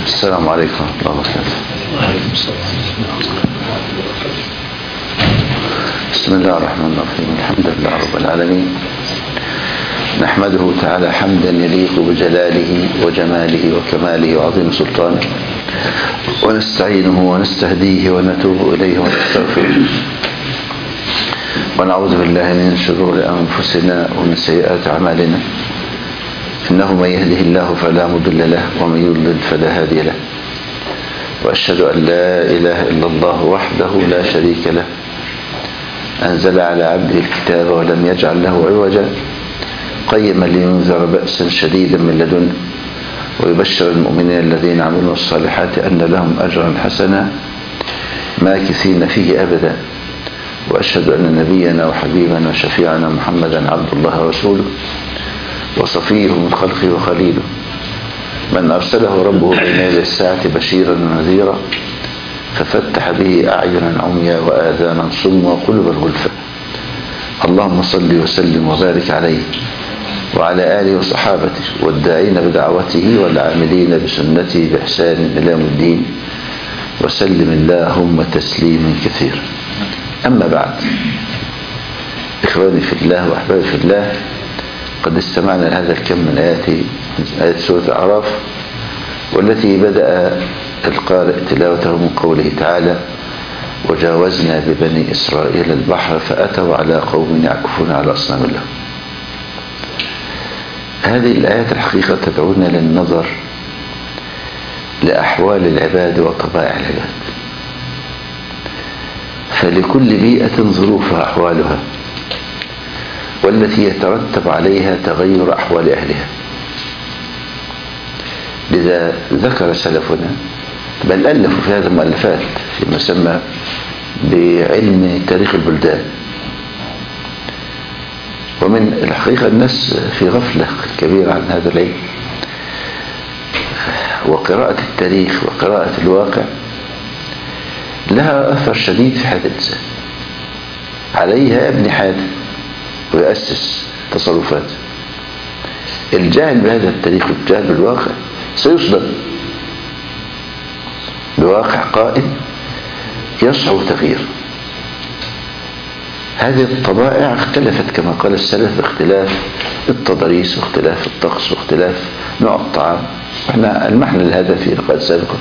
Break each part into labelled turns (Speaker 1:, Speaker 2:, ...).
Speaker 1: السلام عليكم ورحمة الله وبركاته. بسم الله الرحمن الرحيم. الحمد لله رب العالمين، نحمده تعالى حمدا يليق بجلاله وجماله وكماله وعظيم سلطانه، ونستعينه ونستهديه ونتوب إليه ونستغفره، ونعوذ بالله من شرور أنفسنا ومن سيئات أعمالنا، إنه من يهده الله فلا مضل له ومن يضلل فلا هادي له، وأشهد أن لا إله إلا الله وحده لا شريك له، أنزل على عبده الكتاب ولم يجعل له عوجا، قيما لينذر بأسا شديدا من لدنه، ويبشر المؤمنين الذين عملوا الصالحات أن لهم أجرا حسنا ماكثين فيه أبدا. وأشهد أن نبينا وحبيبنا وشفيعنا محمدا عبد الله ورسوله، وصفيه من خلقه وخليله، من أرسله ربه بين يدي الساعة بشيرا ونذيرا، ففتح به أعينا عميا وآذانا صما وقلوبا غلفا. اللهم صل وسلم وبارك عليه وعلى آله وصحابته والداعين بدعوته والعاملين بسنته بإحسان إلى يوم الدين، وسلم اللهم تسليما كثيرا. أما بعد، إخواني في الله وأحبابي في الله، قد استمعنا لهذا الكم من آيات سورة الأعراف، والتي بدأ القارئ تلاوته من قوله تعالى: وجاوزنا ببني إسرائيل البحر فأتوا على قوم يعكفون على أصنام لهم. هذه الآيات الحقيقة تدعونا للنظر لأحوال العباد وطبائع العباد، فلكل بيئة ظروفها أحوالها، والتي يترتب عليها تغير أحوال أهلها. لذا ذكر سلفنا، بل ألفوا في هذا المؤلفات فيما يسمى بعلم تاريخ البلدان. ومن الحقيقة الناس في غفلة كبيرة عن هذا العلم، وقراءة التاريخ وقراءة الواقع لها أثر شديد في حياة الإنسان. عليها يبني حياته ويأسس تصرفاته. الجاهل بهذا التاريخ والجاهل بالواقع سيصدم بواقع قائم يصعب تغيير. هذه الطبائع اختلفت كما قال السلف باختلاف التضاريس واختلاف الطقس واختلاف نوع الطعام، واحنا المحن لهذا في لقاءات سابقة.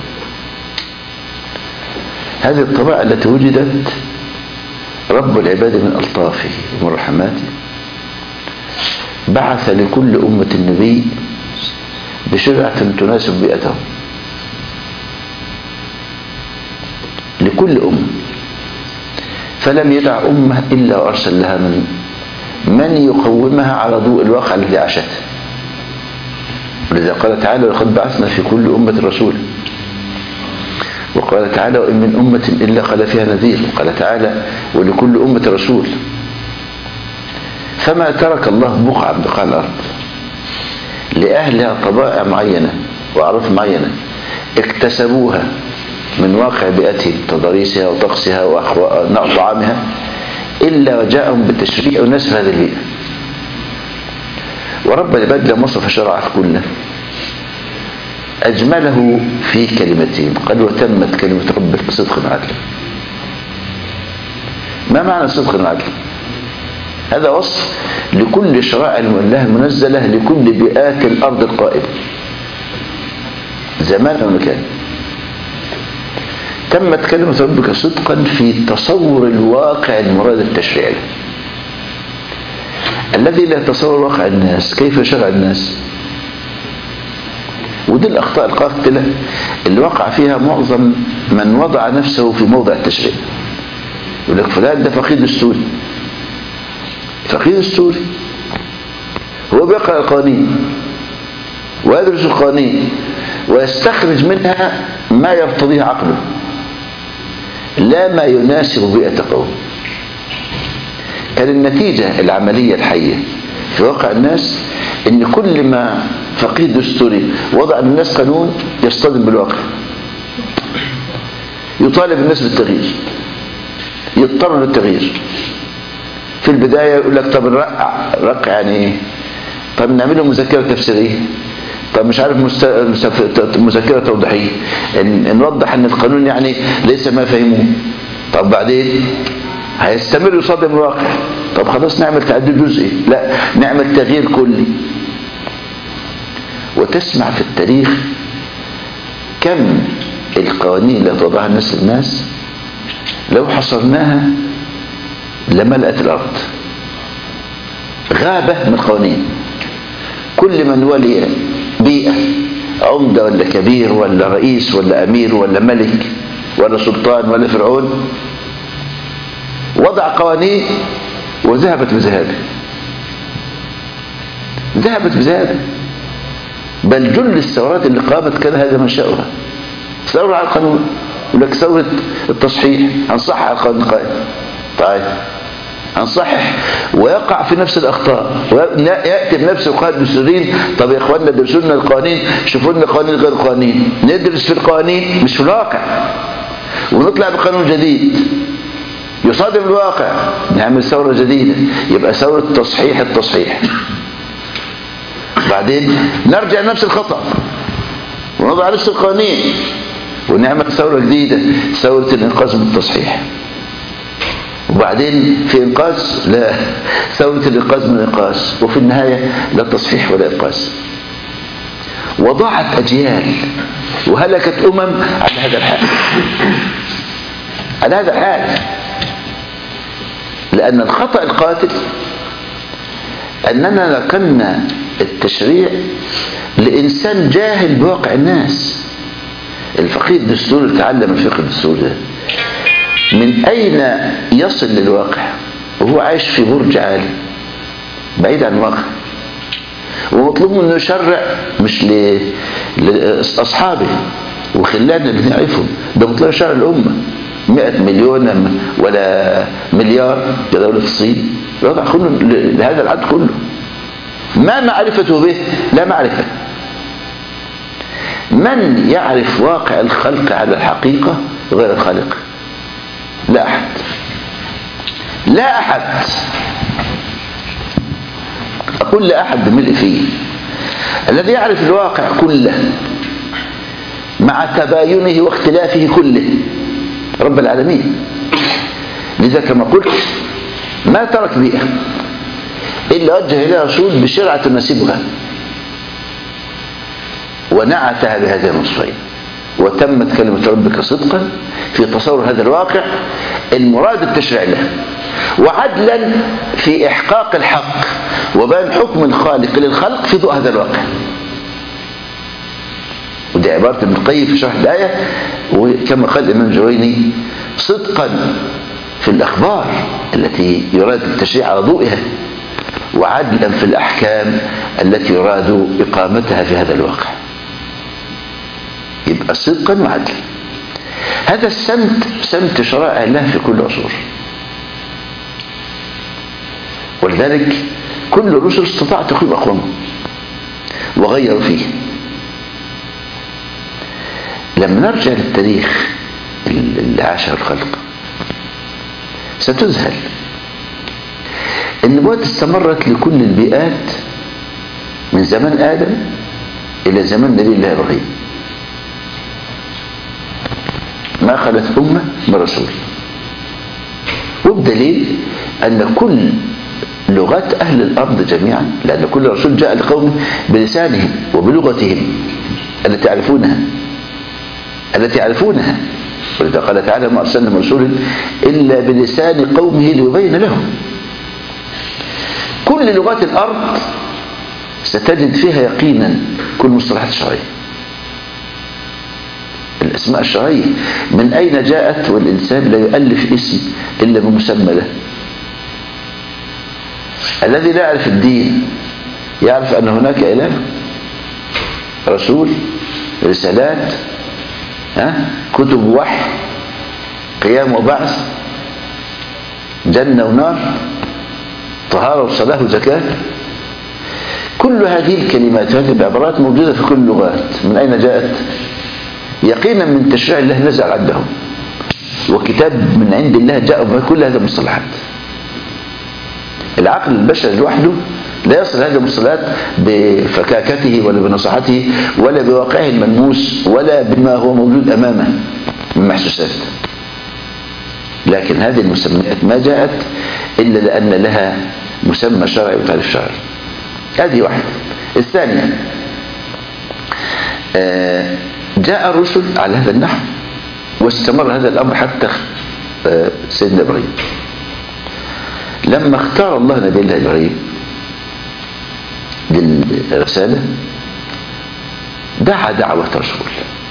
Speaker 1: هذه الطبائع التي وجدت رب العباد من ألطافه ومن رحماته بعث لكل أمة نبي بشرعة تناسب بيئتهم، لكل أمة، فلم يدع أمة إلا وأرسل لها من يقومها على ضوء الواقع الذي عاشته. ولذا قال تعالى: لقد بعثنا في كل أمة رسولا. وقال تعالى: وإن من أمة إلا قال فيها نذير. وقال تعالى: ولكل أمة رسول. فما ترك الله بقعة من بقاع الأرض لأهلها طبائع معينة وأعراف معينة اكتسبوها من واقع بيئتهم، تضاريسها وطقسها وطعامها، إلا وجاءهم بالتشريع والناس في هذه البيئة. ورب العباد لما وصف شرعه كله أجمله في كلمتين، قال: وتمت كلمة ربك بصدق وعدل. ما معنى صدق وعدل؟ هذا وصف لكل شرائع الله المنزلة لكل بيئات الأرض القائمة زمان ومكان. تمت كلمة ربك صدقا في تصور الواقع المراد التشريعي الذي لا يتصور واقع الناس، كيف شرع الناس. ودي الأخطاء القاتلة اللي وقع فيها معظم من وضع نفسه في موضع التشريع. يقول لك فلان ده فقيه دستوري. فقيه دستوري هو بيقرأ القوانين ويدرس القوانين ويستخرج منها ما يرتضيه عقله، لا ما يناسب بيئة قوم. كان النتيجة العملية الحية في واقع الناس ان كل ما فقيه دستوري وضع للناس قانون يصطدم بالواقع، يطالب الناس بالتغيير، يضطر للتغيير. في البداية يقول لك: طب نرقع يعني ايه؟ طب نعمله مذكرة تفسيرية، طب مش عارف مذكرة توضيحية نوضح ان القانون يعني ليس ما فهموه. طب بعدين هيستمر يصادم الواقع. طب خلاص نعمل تعديل جزئي، لا نعمل تغيير كلي. وتسمع في التاريخ كم القوانين اللي وضعها الناس لو حصرناها لملأت الأرض. غابة من القوانين، كل من ولي بيئة، عمدة ولا كبير ولا رئيس ولا أمير ولا ملك ولا سلطان ولا فرعون، وضع قوانين وذهبت بذهابه. ذهبت بذهابه. بل جل الثورات اللي قامت كان هذا منشأها، ثورة على القانون. يقول لك ثورة التصحيح، هنصحح على القانون القائم. طيب هنصحح ويقع في نفس الأخطاء ويأتي بنفس القواعد الدستوريين. طب يا إخواننا درسوا لنا القوانين، شوفوا لنا قوانين غير قوانين، ندرس في القوانين مش في الواقع، ونطلع بقانون جديد يصادم الواقع، نعمل ثورة جديدة، يبقى ثورة تصحيح التصحيح. بعدين نرجع لنفس الخطأ ونضع نفس القوانين ونعمل ثورة جديدة، ثورة الإنقاذ بالتصحيح. وبعدين في إنقاذ، لا، ثورة الإنقاذ من الإنقاذ، وفي النهاية لا تصحيح ولا إنقاذ. وضاعت أجيال وهلكت على هذا الحال، على هذا الحال. لأن الخطأ القاتل أننا نقلنا التشريع لإنسان جاهل بواقع الناس. الفقيه الدستوري اللي تعلم الفقه الدستوري ده من أين يصل للواقع وهو عايش في برج عالي بعيد عن الواقع، ومطلوب منه يشرع مش لأصحابه وخلاننا اللي نعرفهم، ده مطلوب يشرع الأمة 100 مليون ولا مليار كدولة الصين، الوضع كله لهذا العدد كله. ما معرفته به؟ لا معرفة. من يعرف واقع الخلق على الحقيقة غير الخالق؟ لا أحد، لا أحد. أقول لا أحد بملء فيه. الذي يعرف الواقع كله مع تباينه واختلافه كله رب العالمين. لذا كما قلت ما ترك بيئة إلا وجه إليها رسول بشرعة تناسبها ونعتها بهذه النصفين، وتمت كلمة ربك صدقا في تصور هذا الواقع المراد التشريع له، وعدلا في إحقاق الحق وبيان حكم الخالق للخلق في ضوء هذا الواقع. ودي عبارة ابن القيم في شرح الآية، وكما قال الإمام الجويني صدقا في الأخبار التي يراد التشريع على ضوئها، وعدلا في الأحكام التي يراد إقامتها في هذا الواقع. يبقى صدقا وعدلا. هذا السمت سمت شرائع الله في كل عصور، ولذلك كل الرسل استطاع تقويم أقوامهم وغيروا فيه. لما نرجع للتاريخ اللي عاشه الخلق ستذهل. النبوات استمرت لكل البيئات من زمان آدم إلى زمان نبي الله إبراهيم، ما خلت أمة من رسول. وبدليل أن كل لغات أهل الأرض جميعا، لأن كل رسول جاء لقوم بلسانهم وبلغتهم التي يعرفونها. ولذا قال تعالى ما أرسلنا من رسول إلا بلسان قومه ليبين لهم. كل لغات الأرض ستجد فيها يقينا كل مصطلحات الشرعية، الأسماء الشرعية من أين جاءت، والإنسان لا يؤلف اسم إلا بمسمى له. الذي لا يعرف الدين يعرف أن هناك إله، رسول، رسالات، كتب وحي، قيام وبعث، جنة ونار، طهارة وصلاة وزكاة. كل هذه الكلمات وهذه العبارات موجودة في كل اللغات. من أين جاءت؟ يقينا من تشريع الله نزل عندهم، وكتاب من عند الله جاء بكل هذه المصطلحات. العقل البشري لوحده لا يصل هذه المصطلحات بفكاكته ولا بنصاحته ولا بواقعه الملموس ولا بما هو موجود أمامه من محسوسات. لكن هذه المسميات ما جاءت إلا لأن لها مسمى شرعي وتعريف شرعي. هذه واحدة. الثانية، جاء الرسل على هذا النحو واستمر هذا الأمر حتى سيدنا إبراهيم. لما اختار الله نبي الله إبراهيم للرسالة دعا دعوة رسول،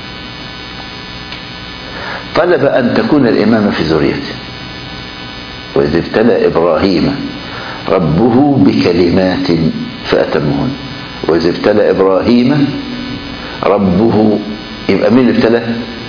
Speaker 1: طلب أن تكون الإمامة في ذريته. وإذ ابتلى إبراهيم ربه بكلمات فأتمهن. وإذ ابتلى إبراهيم ربه، يبقى مين اللي ابتلى؟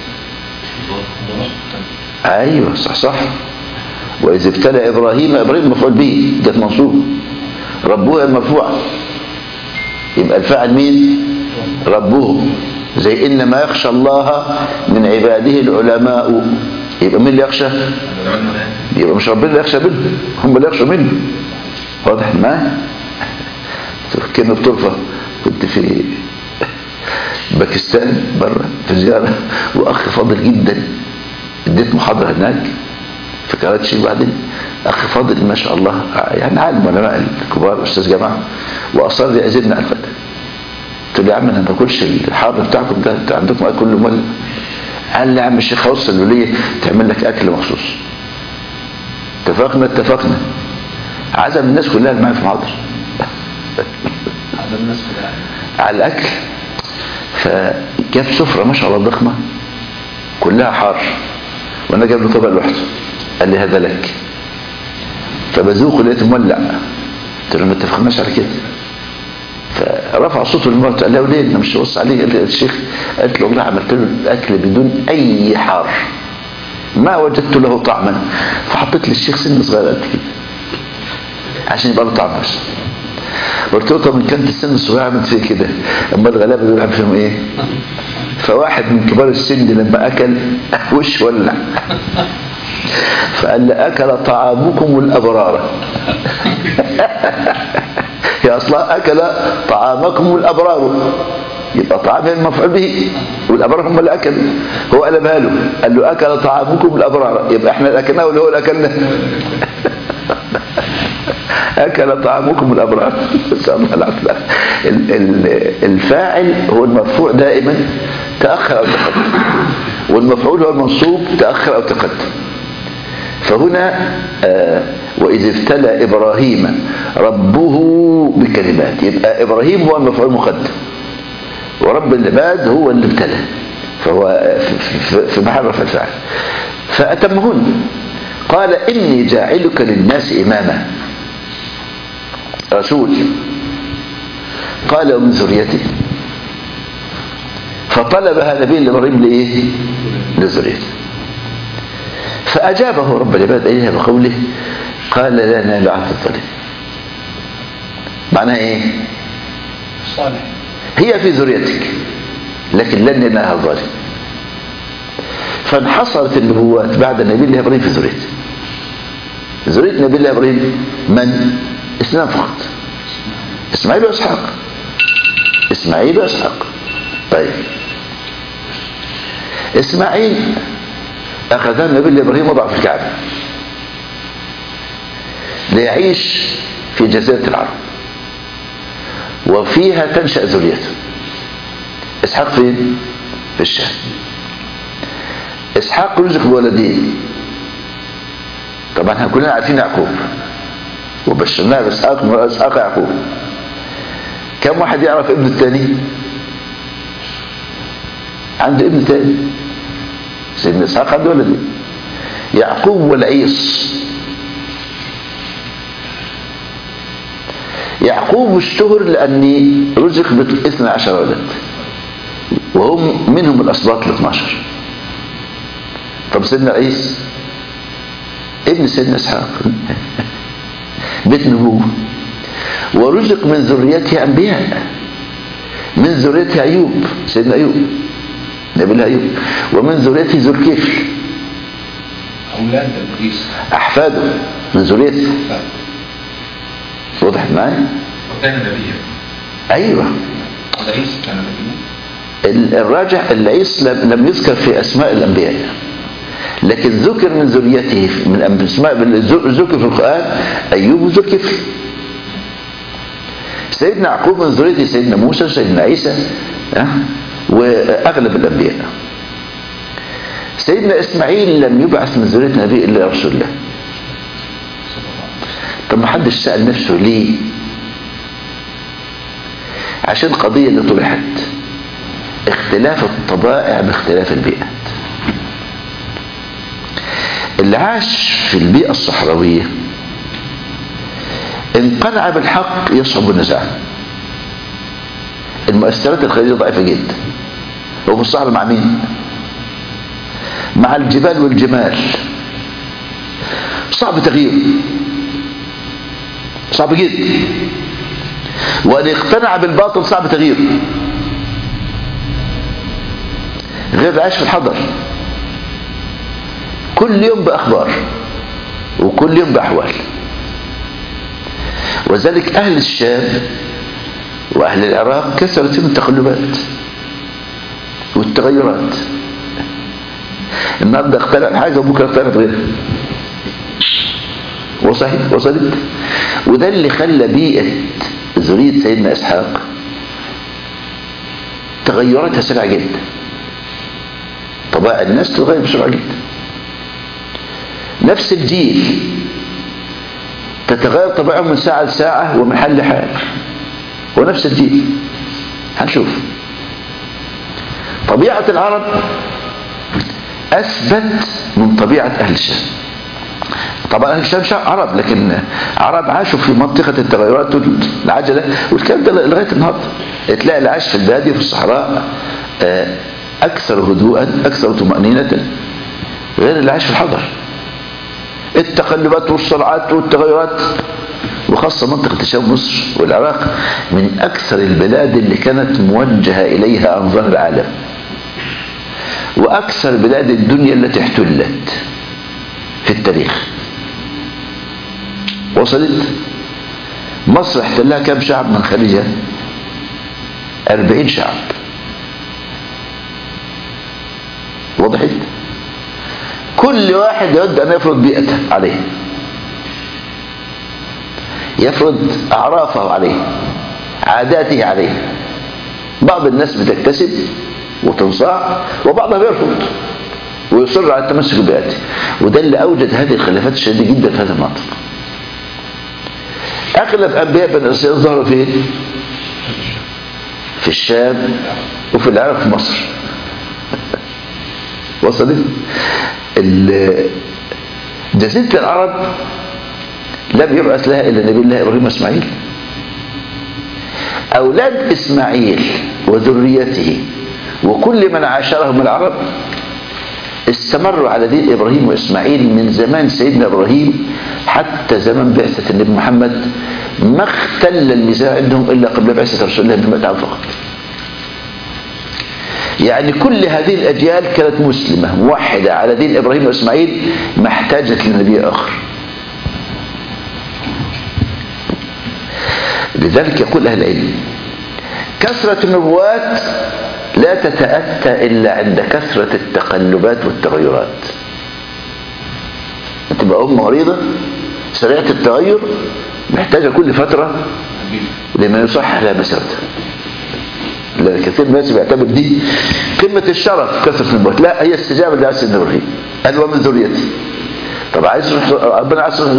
Speaker 1: أيوة صح. وإذ ابتلى إبراهيم مفعول به، جت منصوب، ربه المرفوع، يبقى الفاعل مين؟ ربه. زي إنما يخشى الله من عباده العلماء، يبقى مين اللي يخشى؟ يبقى مش ربنا اللي يخشى منه، هم اللي يخشوا منه. واضح معايا؟ كنا بطرفة، كنت في باكستان بره في زيارة، وأخ فاضل جدا اديت محاضرة هناك في كراتشي، وبعدين أخ فاضل ما شاء الله يعني عالم علماء الكبار، أستاذ جامعة، وأصر يعزمنا على الغداء. قلت له يا عم أنا ما باكلش الحار بتاعكم ده، أنتوا عندكم أكل مول. قال لي يا عم الشيخ وصل لي تعمل لك أكل مخصوص. اتفقنا عزم الناس كلها اللي معايا في المحاضرة
Speaker 2: عزم الناس كلها
Speaker 1: على الأكل، فجاب سفرة ما شاء الله ضخمة كلها حار، وانا جاب له طبق لوحده، قال لي هذا لك. فبذوقه لقيته مولع، قلت له ما اتفقناش على كده. فرفع صوته للمرأة قال له ليه انت مش بص عليه؟ قال لي الشيخ، قالت له والله عملت له الاكل بدون اي حار ما وجدت له طعما، فحطيت للشيخ سن صغيره قد كده عشان يبقى له طعم بس. قلت له طب ان كانت السن الصغيره عملت فيه كده، اما الغلابه دول عم فيهم ايه؟ فواحد من كبار السن لما اكل وش ولع، فقال لي اكل طعامكم الابرار هي اصلا اكل طعامكم الابرار، يبقى طعام المفعول به والابرار هم اللي اكلوا، هو قلبها له قال له اكل طعامكم الابرار، يبقى احنا اللي اكلناه ولا هو اللي اكلنا؟ أكل طعامكم الأبرار. الفاعل هو المرفوع دائما تأخر أو تقدم، والمفعول هو المنصوب تأخر أو تقدم. فهنا وإذ ابتلى إبراهيم ربه بكلمات، يبقى إبراهيم هو المفعول مقدم، ورب العباد هو اللي ابتلى، فهو في محل رفع الفاعل. فأتمهن قال إني جاعلك للناس إماما، رسول. قال ومن ذريته، فطلبها نبي إبراهيم لإيه؟ لذريته. فأجابه رب العباد إليها بقوله قال لا ينال عهد الظالمين. معناها إيه؟
Speaker 2: صالح
Speaker 1: هي في ذريتك لكن لن ينالها الظالم. فانحصرت النبوات بعد نبي الله إبراهيم في ذريته. ذرية نبي الله إبراهيم من؟ اثنان فقط، إسماعيل وإسحاق. إسماعيل وإسحاق. طيب إسماعيل أخذها نبي الله إبراهيم وضع في الكعبة ليعيش في جزيرة العرب، وفيها تنشأ ذريته. إسحاق فين؟ في الشام. إسحاق رزق بولدين، طبعا احنا كلنا عارفين يعقوب وبشرناه بإسحاق وإسحاق يعقوب. كم واحد يعرف ابن الثاني؟ عنده ابن ثاني، سيدنا إسحاق عنده ولدين، يعقوب والعيص. يعقوب اشتهر لأني رزق ب12 ولد، وهم منهم الأسباط ال12. طب سيدنا عيسى ابن سيدنا إسحاق بيت نبوة، ورزق من ذريته أنبياء، من ذريته أيوب، سيدنا أيوب نبي الله أيوب، ومن ذريته ذو الكفل،
Speaker 2: أولاد إبليس،
Speaker 1: أحفاده من ذريته. وضحت معايا؟
Speaker 3: وكان نبيا.
Speaker 1: أيوة.
Speaker 3: العيسى كان نبيا.
Speaker 1: الراجح العيسى لم يذكر في أسماء الأنبياء، لكن ذكر من ذريته من أسماء ذكر في القرآن أيوب وذو الكفل. سيدنا يعقوب من ذريته سيدنا موسى وسيدنا عيسى وأغلب الأنبياء. سيدنا إسماعيل لم يبعث من ذرية نبي إلا رسول الله. طب ما حدش سأل نفسه ليه؟ عشان القضية اللي طرحت اختلاف الطبائع باختلاف البيئات. اللي عاش في البيئة الصحراوية إن قنع بالحق يصعب النزاع. المؤثرات الخارجية ضعيفة جدا. هو في الصحراء مع مين؟ مع الجبال والجمال. صعب تغيير، صعب جدا. وأن يقتنع بالباطل صعب تغييره، غير العيش في الحضر. كل يوم بأخبار وكل يوم بأحوال. وذلك أهل الشام وأهل العراق كثرت فيهم التقلبات والتغيرات. النهارده اختلف حاجة وبكرة اختلفت غيرها. وصلت. وده اللي خلى بيئة ذرية سيدنا إسحاق تغيراتها سريعة جدا. طبائع الناس تتغير بسرعة جدا. نفس الجيل تتغير طبيعهم من ساعة لساعة ومن حال لحال. ونفس الجيل هنشوف. طبيعة العرب أثبت من طبيعة أهل الشام. طبعا أهل الشام عرب، لكن عرب عاشوا في منطقة التغيرات والعجلة والكلام ده لغاية النهارده. تلاقي اللي عاش في البادية في الصحراء أكثر هدوءا أكثر طمأنينة غير اللي عاش في الحضر. التقلبات والسرعات والتغيرات، وخاصة منطقة الشام مصر والعراق من أكثر البلاد اللي كانت موجهة إليها أنظار العالم، وأكثر بلاد الدنيا التي احتلت في التاريخ. وصلت. مصر احتلها كم شعب من خليجها؟ 40 شعب. وضحت. كل واحد يود أن يفرض بيئته عليه، يفرض أعرافه عليه، عاداته عليه. بعض الناس بتكتسب وتنصاع، وبعضها بيرفض ويصر على التمسك ببيئته. وده اللي أوجد هذه الخلافات الشديدة جدا في هذا المنطق. أغلب أنبياء بني إسرائيل ظهروا فين؟ في الشام وفي العراق في مصر. وصلت. جزيرة العرب لم يبعث لها إلا نبي الله إبراهيم وإسماعيل. أولاد إسماعيل وذريته وكل من عاشرهم العرب استمروا على دين إبراهيم وإسماعيل من زمان سيدنا إبراهيم حتى زمن بعثة النبي محمد. ما اختل الميزان عندهم إلا قبل بعثة رسول الله ب100 عام فقط. يعني كل هذه الأجيال كانت مسلمة موحدة على دين إبراهيم وإسماعيل، ما احتاجت لنبي آخر. لذلك يقول أهل العلم كثرة النبوات لا تتأتى إلا عند كثرة التقلبات والتغيرات. تبقى أمة مريضة سريعة التغير محتاجة كل فترة لما يصحح لها مسيرتها. كثير من الناس بيعتبر دي قمة الشرف كثرة النبوات. لا، هي استجابة لدعاء سيدنا إبراهيم قال ومن ذريتي. طب عايز ربنا عايز يصلح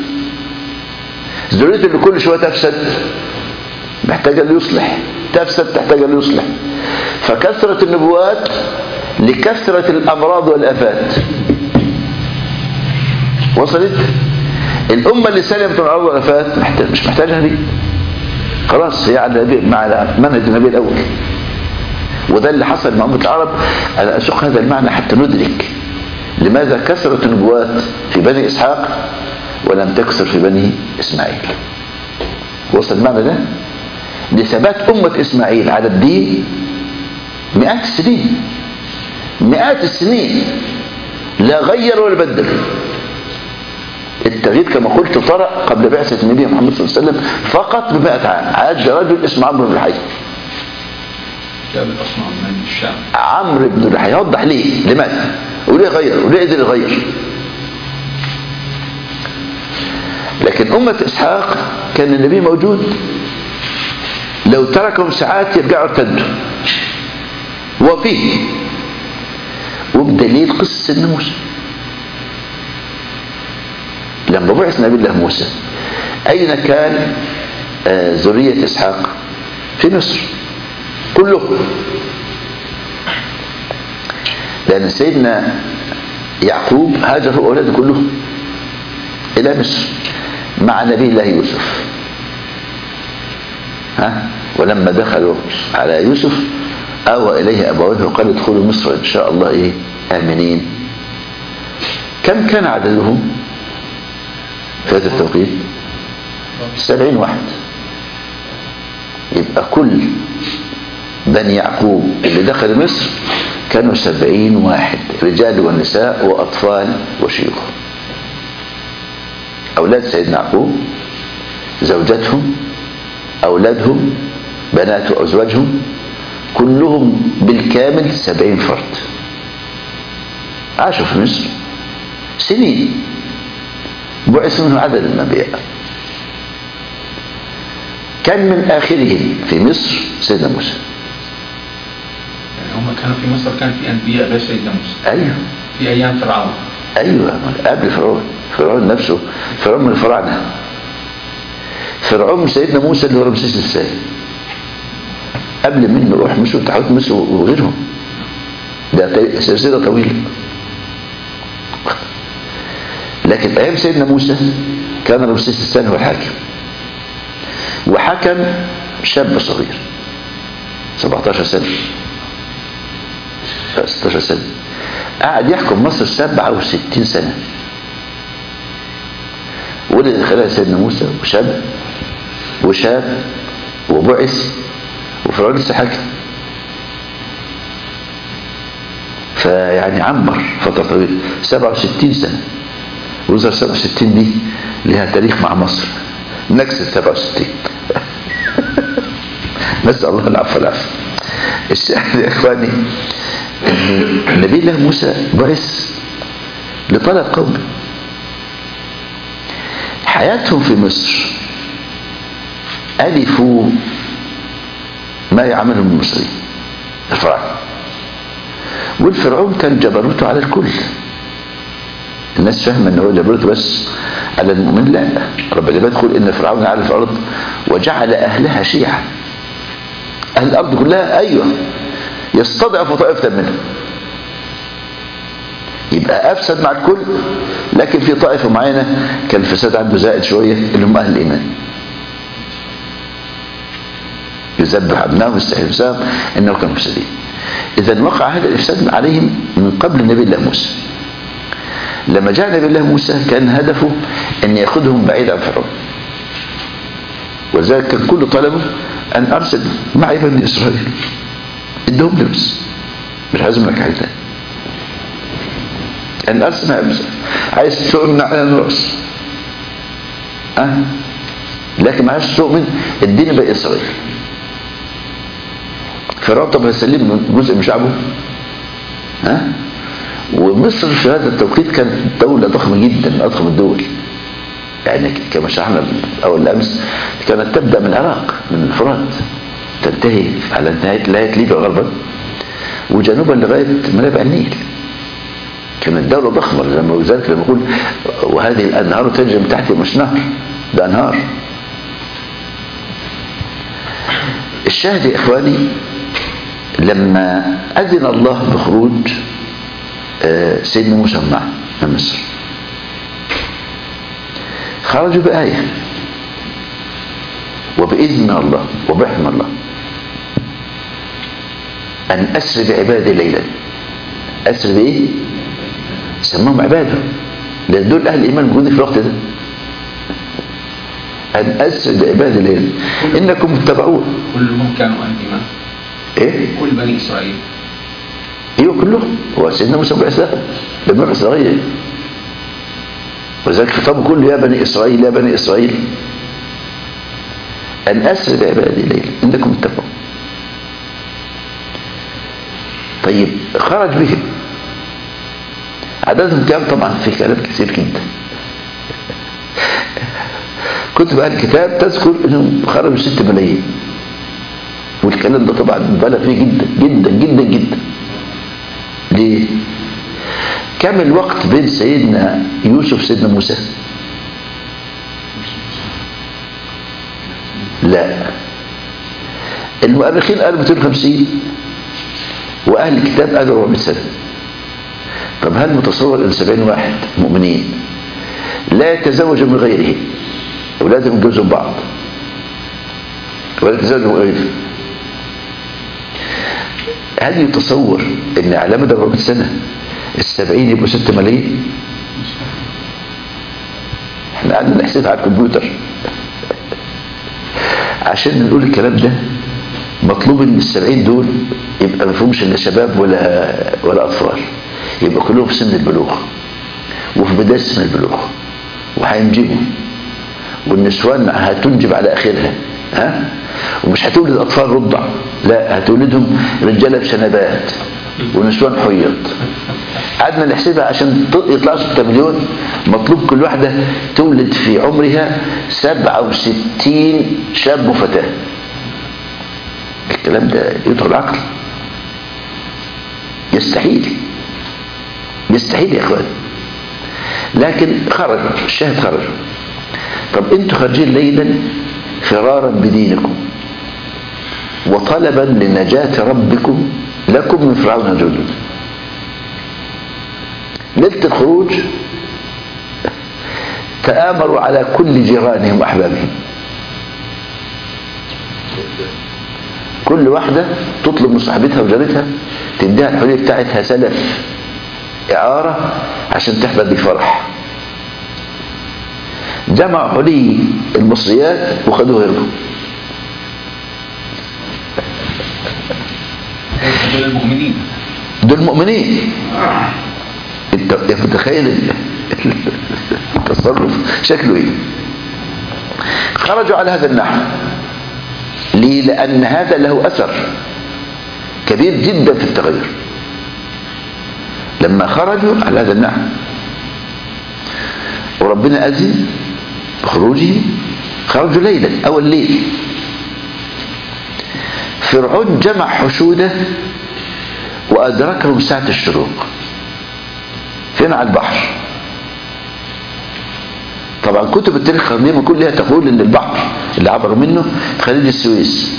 Speaker 1: ذريته اللي كل شوية تفسد محتاجة اللي يصلح، تفسد تحتاج اللي يصلح. فكثرة النبوات لكثرة الأمراض والآفات. وصلت. الأمة اللي سلمت من الأمراض والآفات مش محتاجة نبي، خلاص هي على مع منهج النبي الأول. وده اللي حصل مع أمة العرب. أنا أسوق هذا المعنى حتى ندرك لماذا كثرت النبوات في بني إسحاق ولم تكثر في بني إسماعيل. وصل المعنى ده لثبات أمة إسماعيل على الدين مئات السنين، مئات السنين لا غير ولا بدل. التغيير كما قلت طرأ قبل بعثة النبي محمد صلى الله عليه وسلم فقط ب100 عام. عاد رجل اسمه عمرو بن لحي.
Speaker 3: جاب الأصنام من الشام.
Speaker 1: عمرو بن لحي. يوضح ليه؟ لماذا؟ وليه غير؟ وليه قدر يغير؟ لكن أمة إسحاق كان النبي موجود، لو تركهم ساعات يرجعوا ارتدوا. وفيه وبدليل قصة سيدنا موسى لما بعث نبي الله موسى، أين كان ذرية إسحاق؟ في مصر كلهم، لأن سيدنا يعقوب هاجر هو أولاده كلهم إلى مصر مع نبي الله يوسف. ولما دخلوا على يوسف آوى إليه أبويه وقال ادخلوا مصر إن شاء الله آمنين. كم كان عددهم في هذا التوقيت؟ 70 واحد. يبقى كل بني يعقوب اللي دخل مصر كانوا 70 واحد، رجال ونساء وأطفال وشيوخ. أولاد سيدنا يعقوب، زوجاتهم، أولادهم، بنات وأزواجهم، كلهم بالكامل 70 فرد عاشوا في مصر سنين. بعث منه عدد الأنبياء، كان من آخرهم في مصر سيدنا موسى.
Speaker 3: يعني هم كانوا في مصر كان في أنبياء غير سيدنا موسى.
Speaker 1: أيوه،
Speaker 3: في أيام فرعون.
Speaker 1: أيوه، قبل فرعون. فرعون نفسه، فرعون من الفراعنة. فرعون من سيدنا موسى اللي هو رمسيس الثاني، قبل منه روح مصر وتحويل مصر وغيرهم. ده سلسلة طويلة. لكن أيام سيدنا موسى كان رمسيس الثاني هو الحاكم، وحكم شاب صغير 17 سنة 16 سنة، قعد يحكم مصر 67 سنة. ولد خلال سيدنا موسى وشاب وبعث وفرعون لسه حاكم. فيعني عمر فترة طويلة 67 سنة. وزر 67 دي لها تاريخ مع مصر، نكسة 67. نسأل الله العفو والعافية. الشاهد يا إخواني إن نبي الله موسى بعث لطلب قومه. حياتهم في مصر ألفوا ما يعمله المصريين الفراعنة، والفرعون كان جبروته على الكل. الناس فاهمه ان هو جبروته بس على المؤمن، لا. رب العباد يقول ان فرعون على الارض وجعل اهلها شيعا. اهل الارض كلها ايوه يستضعف طائفه منهم، يبقى افسد مع الكل. لكن في طائفه معينه كان الفساد عنده زائد شويه اللي هم اهل الايمان، يذبح ابنائهم ويستحيي نساءهم انه كانوا مفسدين. اذا وقع هذا الافساد عليهم من قبل نبي الله موسى. لما جاء نبي الله موسى كان هدفه ان ياخذهم بعيد عن فرعون، ولذلك كان كل طلبه ان ارسل معي بني اسرائيل، ادهم لبس، مش عايز لك حاجه ثانيه. ان ارسل معي بني، عايز تؤمن على الراس لكن ما عايز تؤمن اديني بني اسرائيل. فرعون طب هيسلم جزء من شعبه ومصر في هذا التوقيت كانت دولة ضخمة جدا، من أضخم الدول. يعني كما شرحنا أول أمس كانت تبدأ من العراق، من الفرات، تنتهي على نهاية ليبيا غربا وجنوبا لغاية منابع النيل. كانت دولة ضخمة. لما يقول وهذه الأنهار تجري من تحت، مش نهر، ده أنهار. الشاهد يا إخواني لما أذن الله بخروج سيدنا موسى معه من مصر، خرجوا بآية وبإذن الله وبرحم الله أن أسر بعبادي ليلا. أسر بإيه؟ سموهم عباده، لأن دول أهل الإيمان موجودين في الوقت ده. أن أسر بعبادي ليلا إنكم متبعون.
Speaker 3: كلهم كانوا أهل الإيمان؟
Speaker 1: إيه؟
Speaker 3: كل بني إسرائيل؟
Speaker 1: ايوه كلهم. هو سيدنا موسى بعث لهم لما بعث صغير. وذلك خطابه كله يا بني إسرائيل يا بني إسرائيل أن أسر بعبادي ليلا إنكم اتقون. طيب خرج بهم، عددهم كام؟ طبعا في كلام كثير جدا. كتب أهل الكتاب تذكر أنهم خرجوا 6 ملايين، والكلام ده طبعا مبالغ فيه جدا جدا جدا جدا. ليه؟ كم الوقت بين سيدنا يوسف وسيدنا موسى؟ لا، المؤرخين قالوا 250 وأهل الكتاب قالوا 400 سنة. طب هل متصور أن 70 واحد مؤمنين لا يتزوجوا من غيره، أولادهم يتجوزوا بعض ولا يتزوجوا من غيره؟ هل يتصور أن على مدى 400 سنة 70 يبقوا 6 ملايين؟ احنا قاعدين نحسبها على الكمبيوتر. عشان نقول الكلام ده مطلوب ان 70 دول يبقى ما فيهمش لا شباب ولا اطفال، يبقى كلهم في سن البلوغ وفي بدايه سن البلوغ، وهينجبوا، والنسوان هتنجب على اخرها، ومش هتولد اطفال رضع، لا هتولدهم رجاله بشنبات ونسوان حيض. قعدنا نحسبها عشان يطلعوا 6 مليون، مطلوب كل واحده تولد في عمرها 67 شاب وفتاه. الكلام ده يدخل العقل؟ يستحيل، يستحيل يا اخوان. لكن خرج الشاهد، خرج. طب انتوا خارجين ليلا فرارا بدينكم وطلبا لنجاة ربكم لكم من فرعون وجنوده. ليلة الخروج تآمروا على كل جيرانهم وأحبابهم، كل واحدة تطلب من صاحبتها وجارتها تديها الحلية بتاعتها سلف إعارة عشان تحضر بفرح. جمعوا حلي المصريات وخدوه هربوا.
Speaker 3: دول المؤمنين،
Speaker 1: دول مؤمنين. انت متخيل التصرف شكله ايه؟ خرجوا على هذا النحو. ليه؟ لأن هذا له أثر كبير جدا في التغير. لما خرجوا على هذا النحو وربنا أذن بخروجه، خرجوا ليلا أول ليل. فرعون جمع حشوده وأدركهم ساعة الشروق. فين؟ على البحر. طبعا كتب التاريخ القديمة كلها تقول ان البحر اللي عبروا منه خليج السويس،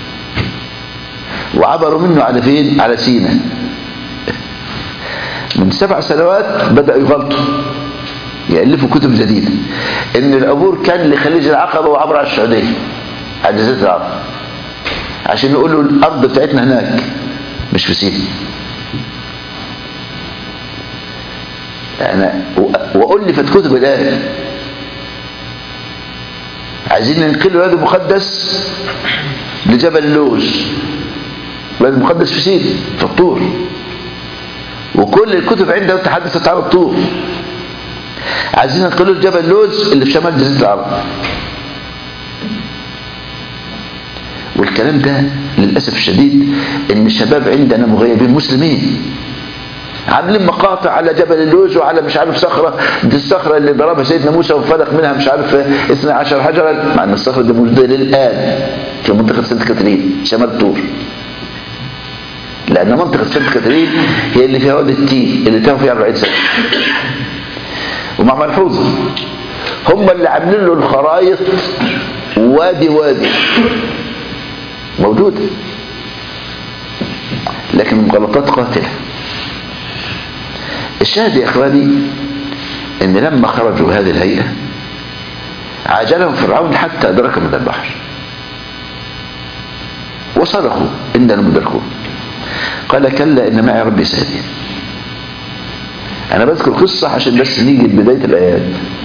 Speaker 1: وعبروا منه على فين؟ على سيناء. من 7 سنوات بدأوا يغلطوا يألفوا كتب جديدة ان العبور كان لخليج العقبة وعبر على السعودية على جزيرة العرب، عشان يقولوا الأرض بتاعتنا هناك مش في سيناء. أنا وألفت كتب الآن عايزين ننقلوا الوادي المقدس لجبل اللوز. الوادي المقدس في سيناء في الطور، وكل الكتب عندها تحدثت عن الطور. عايزين ننقلوا لجبل اللوز اللي في شمال جزيرة العرب. والكلام ده للأسف الشديد ان الشباب عندنا مغيبين مسلمين عاملين مقاطع على جبل اللوز وعلى مش عارف صخرة، دي الصخرة اللي ضربها سيدنا موسى وفلق منها مش عارف 12 حجرا، مع ان الصخرة دي موجودة للآن في منطقة سانت كاترين شمال طور. لأن منطقة سانت كاترين هي اللي فيها وادي التين اللي تاهوا فيها 40 سنة. ومع ملحوظة هم اللي عاملين له الخرايط وادي موجودة، لكن مغالطات قاتلة. الشاهد يا إخواني إن لما خرجوا هذه الهيئة عاجلهم فرعون حتى أدركهم من البحر وصرخوا إننا مدركون. قال كلا إن معي ربي سيهدين. أنا بذكر قصة عشان بس نيجي لبداية الآيات.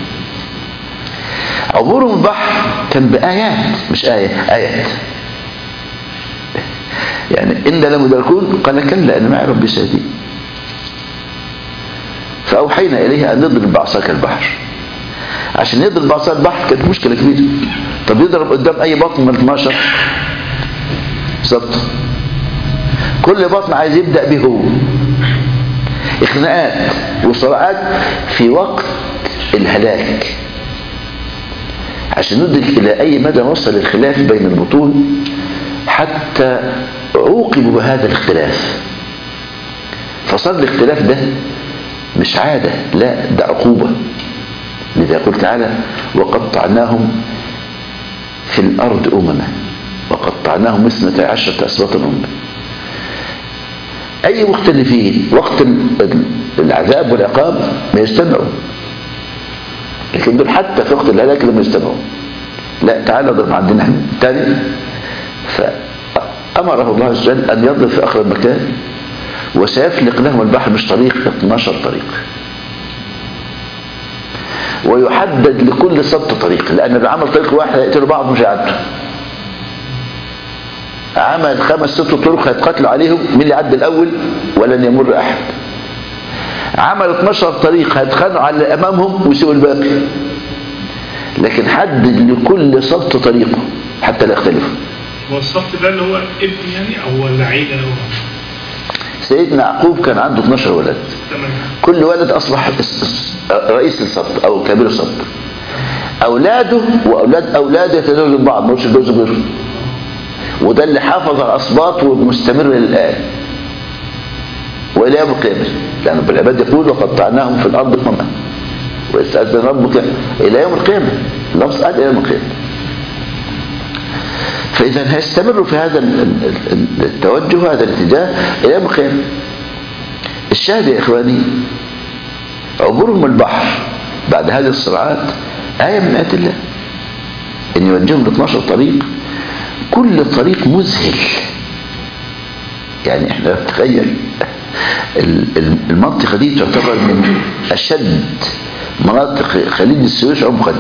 Speaker 1: عبورهم البحر كان بآيات، مش آيات يعني إننا لمدركون. قال كلا إن معي ربي سيهدين. فأوحينا إليه أن نضرب بعصاك البحر عشان يضرب بعصا البحر كانت مشكلة كبيرة. طب يضرب قدام أي بطن من 12 بالظبط، كل بطن عايز يبدأ به هو. اخناقات وصراعات في وقت الهلاك، عشان ندرك إلى أي مدى وصل الخلاف بين البطون حتى عوقبوا بهذا الاختلاف. فصار الاختلاف ده مش عادة، لا ده عقوبة. لذا يقول تعالى وقطعناهم في الأرض أمما وقطعناهم 12 أسباطا أمما. أي مختلفين وقت العذاب والعقاب ما يستمعوا، لكن دول حتى في وقت الهلاك لما يستمعوا لا تعالى اضرب عندنا احنا تاني. فأمره الله عز وجل أن يضرب في أقرب مكان، وسيفلق لهم البحر مش طريق 12 طريق، ويحدد لكل سبط طريق، لأن لو عمل طريق واحد هيقتلوا بعض مش هيعدوا. عمل 5 6 طرق هيتقتلوا عليهم، مين اللي يعدي الأول ولن يمر أحد. عمل 12 طريق هيتخانقوا على اللي أمامهم ويسيبوا الباقي، لكن حدد لكل سبط طريقه حتى لا يختلفوا.
Speaker 4: هو السبط ده اللي هو ابن يعني أو العيلة؟
Speaker 1: سيدنا يعقوب كان عنده 12 ولد، كل ولد أصبح رئيس السبط أو كبير السبط. أولاده وأولاد أولاده يتزوجوا بعض، ما يتجوزوا غيرهم، وده اللي حافظ على الأسباط ومستمر للآن وإلى يوم القيامة، لأن بالعباد يقول وقطعناهم في الأرض أمما ويستأذن ربك إلى يوم القيامة، اللفظ قال إلى يوم القيامة. فإذا هيستمروا في هذا التوجه، هذا الاتجاه إلى يوم القيامة. الشاهد يا إخواني عبورهم البحر بعد هذه الصراعات آية من آيات الله، إن يوجههم ل 12 طريق، كل طريق مذهل. يعني احنا نتخيل المنطقة دي تعتبر من أشد مناطق خليج السويس عمقا،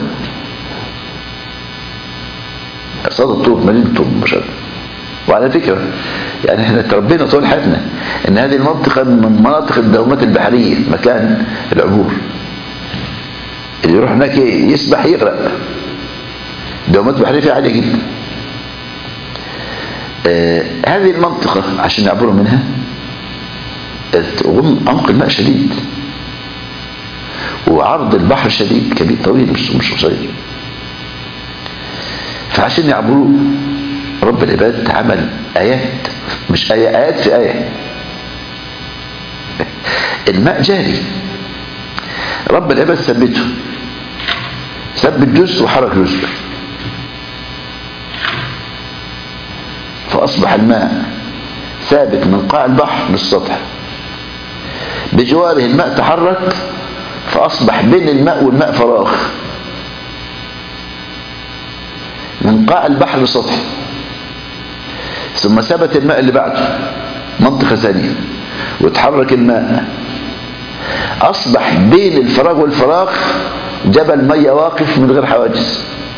Speaker 1: صاد الطور مدينة الطور مشهد. وعلى فكرة يعني احنا تربينا طول حياتنا ان هذه المنطقة من مناطق الدوامات البحرية، مكان العبور، اللي يروح هناك يسبح يغرق، دوامات بحرية فيها عالية جدا. هذه المنطقة عشان يعبروا منها عمق الماء شديد، وعرض البحر شديد كبير طويل مش قصير. فعشان يعبروا رب العباد عمل آيات، مش آيات في آية. الماء جاري، رب العباد ثبته، ثبت جزء وحرك جزء، فأصبح الماء ثابت من قاع البحر للسطح. بجواره الماء تحرك، فأصبح بين الماء والماء فراغ من قاع البحر للسطح. ثم ثبت الماء اللي بعده منطقة ثانية وتحرك الماء، أصبح بين الفراغ والفراغ جبل مية واقف من غير حواجز.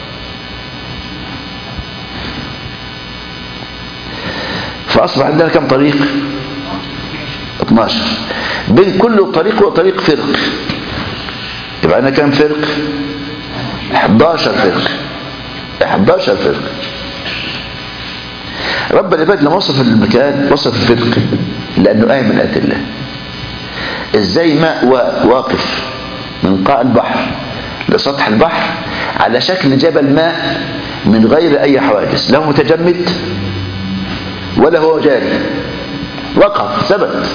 Speaker 1: فأصبح عندنا كم طريق؟ 12. بين كل طريق وطريق فرق، يبقى أنا كم فرق؟ 11 فرق. 11 فرق. رب العباد لما وصف المكان وصف الفرق لأنه آية من آيات الله. إزاي ماء واقف من قاع البحر لسطح البحر على شكل جبل ماء من غير أي حواجز، لا متجمد ولا هو جاري، وقف ثبت.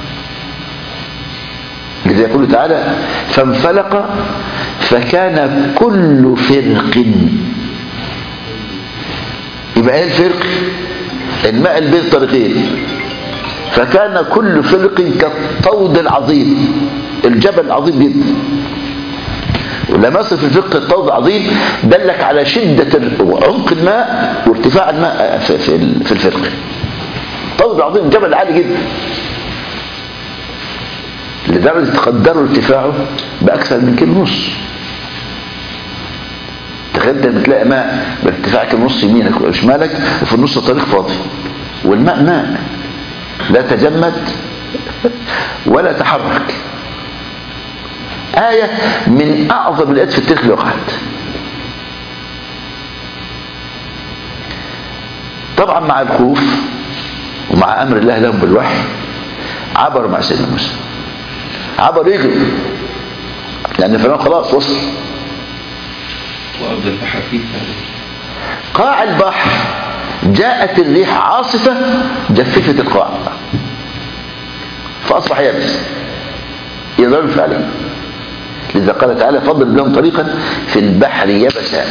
Speaker 1: لذا يقول تعالى فانفلق فكان كل فرق. يبقى ايه الفرق؟ الماء اللي بين الطريقين. فكان كل فرق كالطود العظيم، الجبل العظيم جدا. ولما يصف الفرق الطود العظيم دلك على شدة وعمق الماء وارتفاع الماء في الفرق. الطود العظيم جبل عالي جدا لدرجة تقدروا ارتفاعه بأكثر من كيلو ونص. تخيل انت بتلاقي ماء بارتفاع كيلو ونص يمينك وشمالك وفي النص طريق فاضي، والماء ماء لا تجمد ولا تحرك. آية من أعظم الآيات في التاريخ اللي وقعت. طبعا مع الخوف ومع أمر الله لهم بالوحي عبر مع سيدنا موسى، عبر يجروا لأن فرعون خلاص وصل.
Speaker 3: وأرض البحر فيه
Speaker 1: قاع البحر جاءت الريح عاصفة جففت القاع فأصبح يابس يضرب فعلا. لذا قال تعالى فضل لهم طريقا في البحر يبسا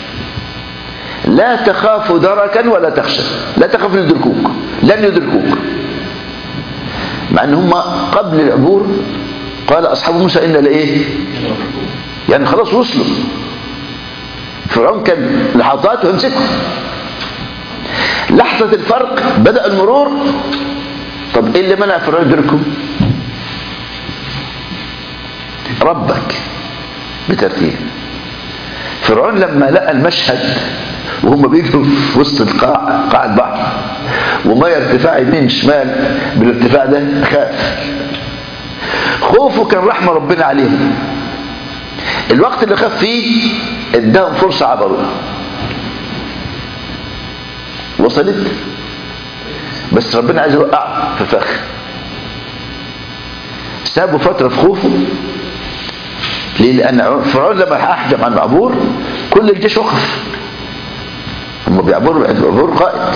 Speaker 1: لا تخاف دركا ولا تخشى. لا تخاف يدركوك، لن يدركوك، مع ان هم قبل العبور قال اصحاب موسى ان لايه يعني خلاص وصلوا. فرعون كان لحظات ويمسكهم. لحظة الفرق بدأ المرور. طب ايه اللي منع فرعون يدركهم؟ ربك بترتيب. فرعون لما لقى المشهد وهم بيجروا في وسط القاع، قاع البحر، وما ارتفاع يمين شمال بالارتفاع ده، خاف. خوفه كان رحمة ربنا عليهم. الوقت اللي خاف فيه اداهم فرصة عبروا. وصلت؟ بس ربنا عايز يوقعه في فخ. سابوا فترة في خوفه. ليه؟ لأن فرعون لما أحجم عن العبور كل الجيش وقف. هم بيعبروا قائد.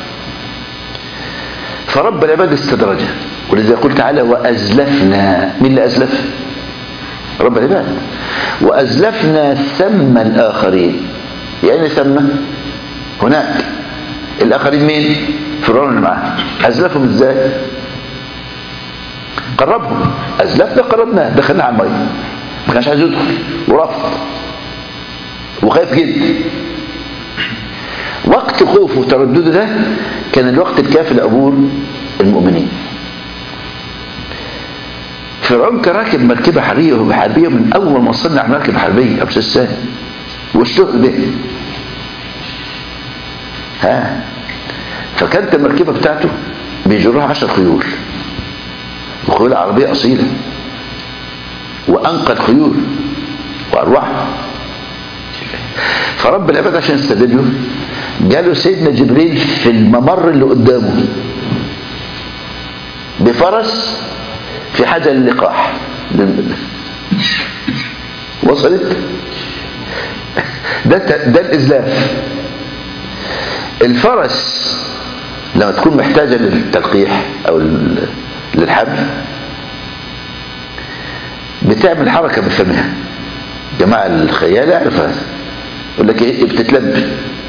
Speaker 1: فرب العباد استدرجه. ولذا قلت تعالى وأزلفنا. مين اللي أزلف؟ رب العباد. وأزلفنا ثم الآخرين. يعني ثم هناك الآخرين مين؟ فرعون اللي معاه. أزلفهم إزاي؟ قربهم. أزلفنا قربناه، دخلنا على المية، ما كانش عايز يدخل ورفض وخايف جدا. وقت خوفه وتردده ده كان الوقت الكافي لعبور المؤمنين. فرعون كان راكب مركبة حربية من أول ما وصلنا على مركبة حربية أبو سسان والشهر به. فكانت المركبة بتاعته بيجرها 10 خيول، وخيول عربية أصيلة وأنقى الخيول وأروعها. فرب العباد عشان يستدله جاله سيدنا جبريل في الممر اللي قدامه بفرس في حاجة للقاح. وصلت؟ ده الإزلاف. الفرس لما تكون محتاجة للتلقيح أو للحمل بتعمل حركة بفمها. جماعة الخيال يعرف هذا، يقول لك ايه؟ بتتلبي.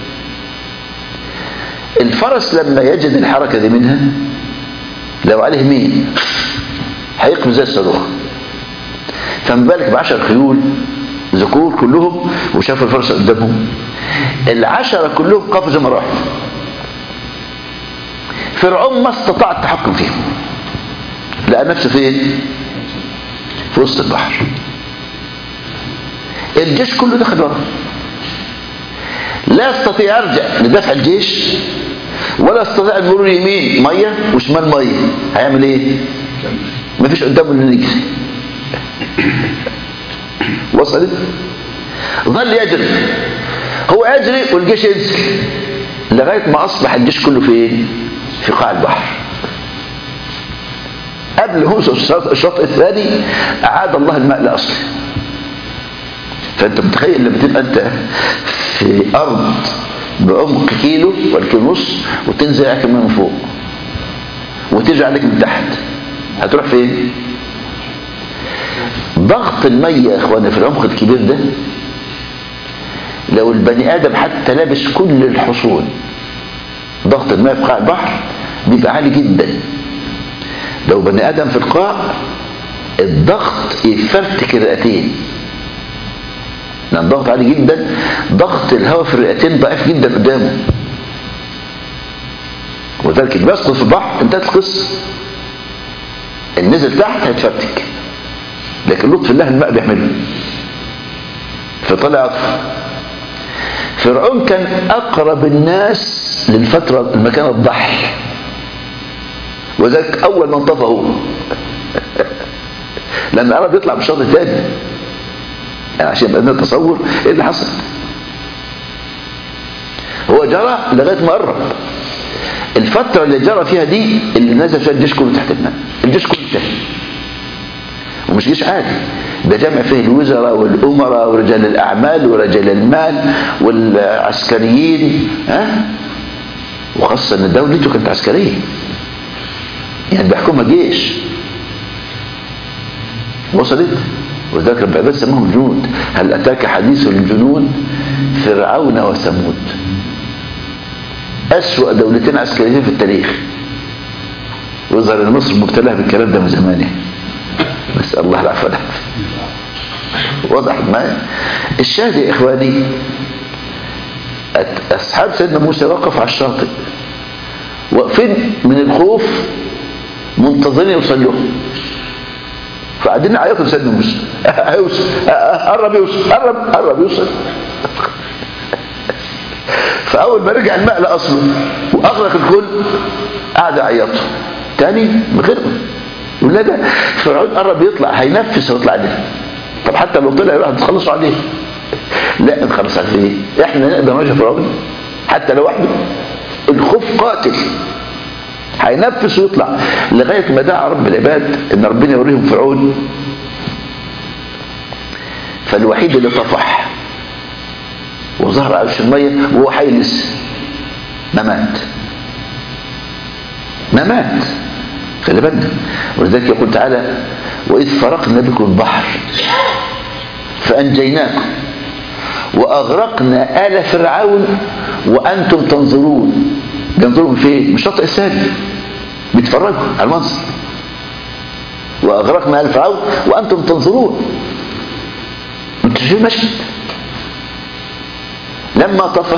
Speaker 1: الفرس لما يجد الحركة دي منها لو عليه مين هيقفز زي الصاروخ. فما بالك ب10 خيول ذكور كلهم وشافوا الفرس قدامهم، ال10 كلهم قفزوا مرة واحدة. فرعون ما استطاع التحكم فيهم، لقى نفسه فين؟ في وسط البحر. الجيش كله دخل وراه، لا يستطيع يرجع لدفع الجيش ولا يستطيع المرور يمين ميه وشمال ميه. هيعمل ايه؟ مفيش قدامه اللي يجري. وصلت؟ ظل يجري، هو يجري والجيش ينزل لغايه ما اصبح الجيش كله فين؟ في قاع البحر. قبل هو الشاطئ الثاني اعاد الله الماء لاصله. فانت متخيل لما تبقى انت في ارض بعمق كيلو ولا كيلو ونص وتنزل عليك من فوق وترجع عليك من تحت، هتروح فين؟ ضغط الميه يا اخوانا في العمق الكبير ده لو البني ادم حتى لابس كل الحصون، ضغط الماء في قاع البحر بيبقى عالي جدا. لو بني ادم في القاع الضغط يفرتك الرئتين، لأن الضغط عالي جدا. ضغط الهواء في الرئتين ضعيف جدا قدامه، وذلك بيسقط في البحر انتهت القصه. النزل تحت هيتفرتك، لكن لطف الله الماء بيحمله فطلع عطف. فرعون كان اقرب الناس للفتره المكان الضحل، وذلك اول من طفى هو لما قرب يطلع بالشاطئ الثاني يعني عشان يبقى لنا تصور ايه اللي حصل. هو جرى لغايه ما قرب. الفتره اللي جرى فيها دي اللي نزل فيها الجيش كله تحت الماء، الجيش كله انتهى. ومش جيش عادي، ده جمع فيه الوزراء والامراء ورجال الاعمال ورجال المال والعسكريين، وخاصه ان دولته كانت عسكريه، يعني بيحكمها جيش. وصلت؟ وذلك رب العباد سماهم جنود. هل اتاك حديث الجنود فرعون وثمود، اسوأ دولتين عسكريتين في التاريخ. ويظهر ان مصر مبتلاه بالكلام ده من زمان، نسال الله العفو والعافيه. وضح معايا الشاهد يا اخواني. اصحاب سيدنا موسى وقفوا على الشاطئ واقفين من الخوف منتظرين يوصل لهم، فقاعدين يعيطوا لسيدنا موسى هيوصل، قرب يوصل، قرب يوصل. فاول ما رجع الماء لاصله واغرق الكل قعدوا يعيطوا تاني بغرقوا. ولا ده فرعون قرب يطلع هينفس ويطلع عليه. طب حتى لو طلع يروح تخلصوا عليه؟ لا، نخلص عليه ايه؟ احنا نقدر نواجه فرعون حتى لو وحده؟ الخوف قاتل، هينفس ويطلع. لغايه ما دعا رب العباد ان ربنا يوريهم فرعون، فالوحيد اللي طفح وظهر على وش الميه وهو حي لسه ما مات. خلي بالنا. ولذلك يقول تعالى: واذ فرقنا بكم البحر فانجيناكم واغرقنا آل فرعون وانتم تنظرون. بينظروا فين؟ من الشاطئ الثاني، بيتفرجوا على المنظر. واغرقنا آل فرعون وانتم تنظرون. انتوا شايفين المشهد. لما طفى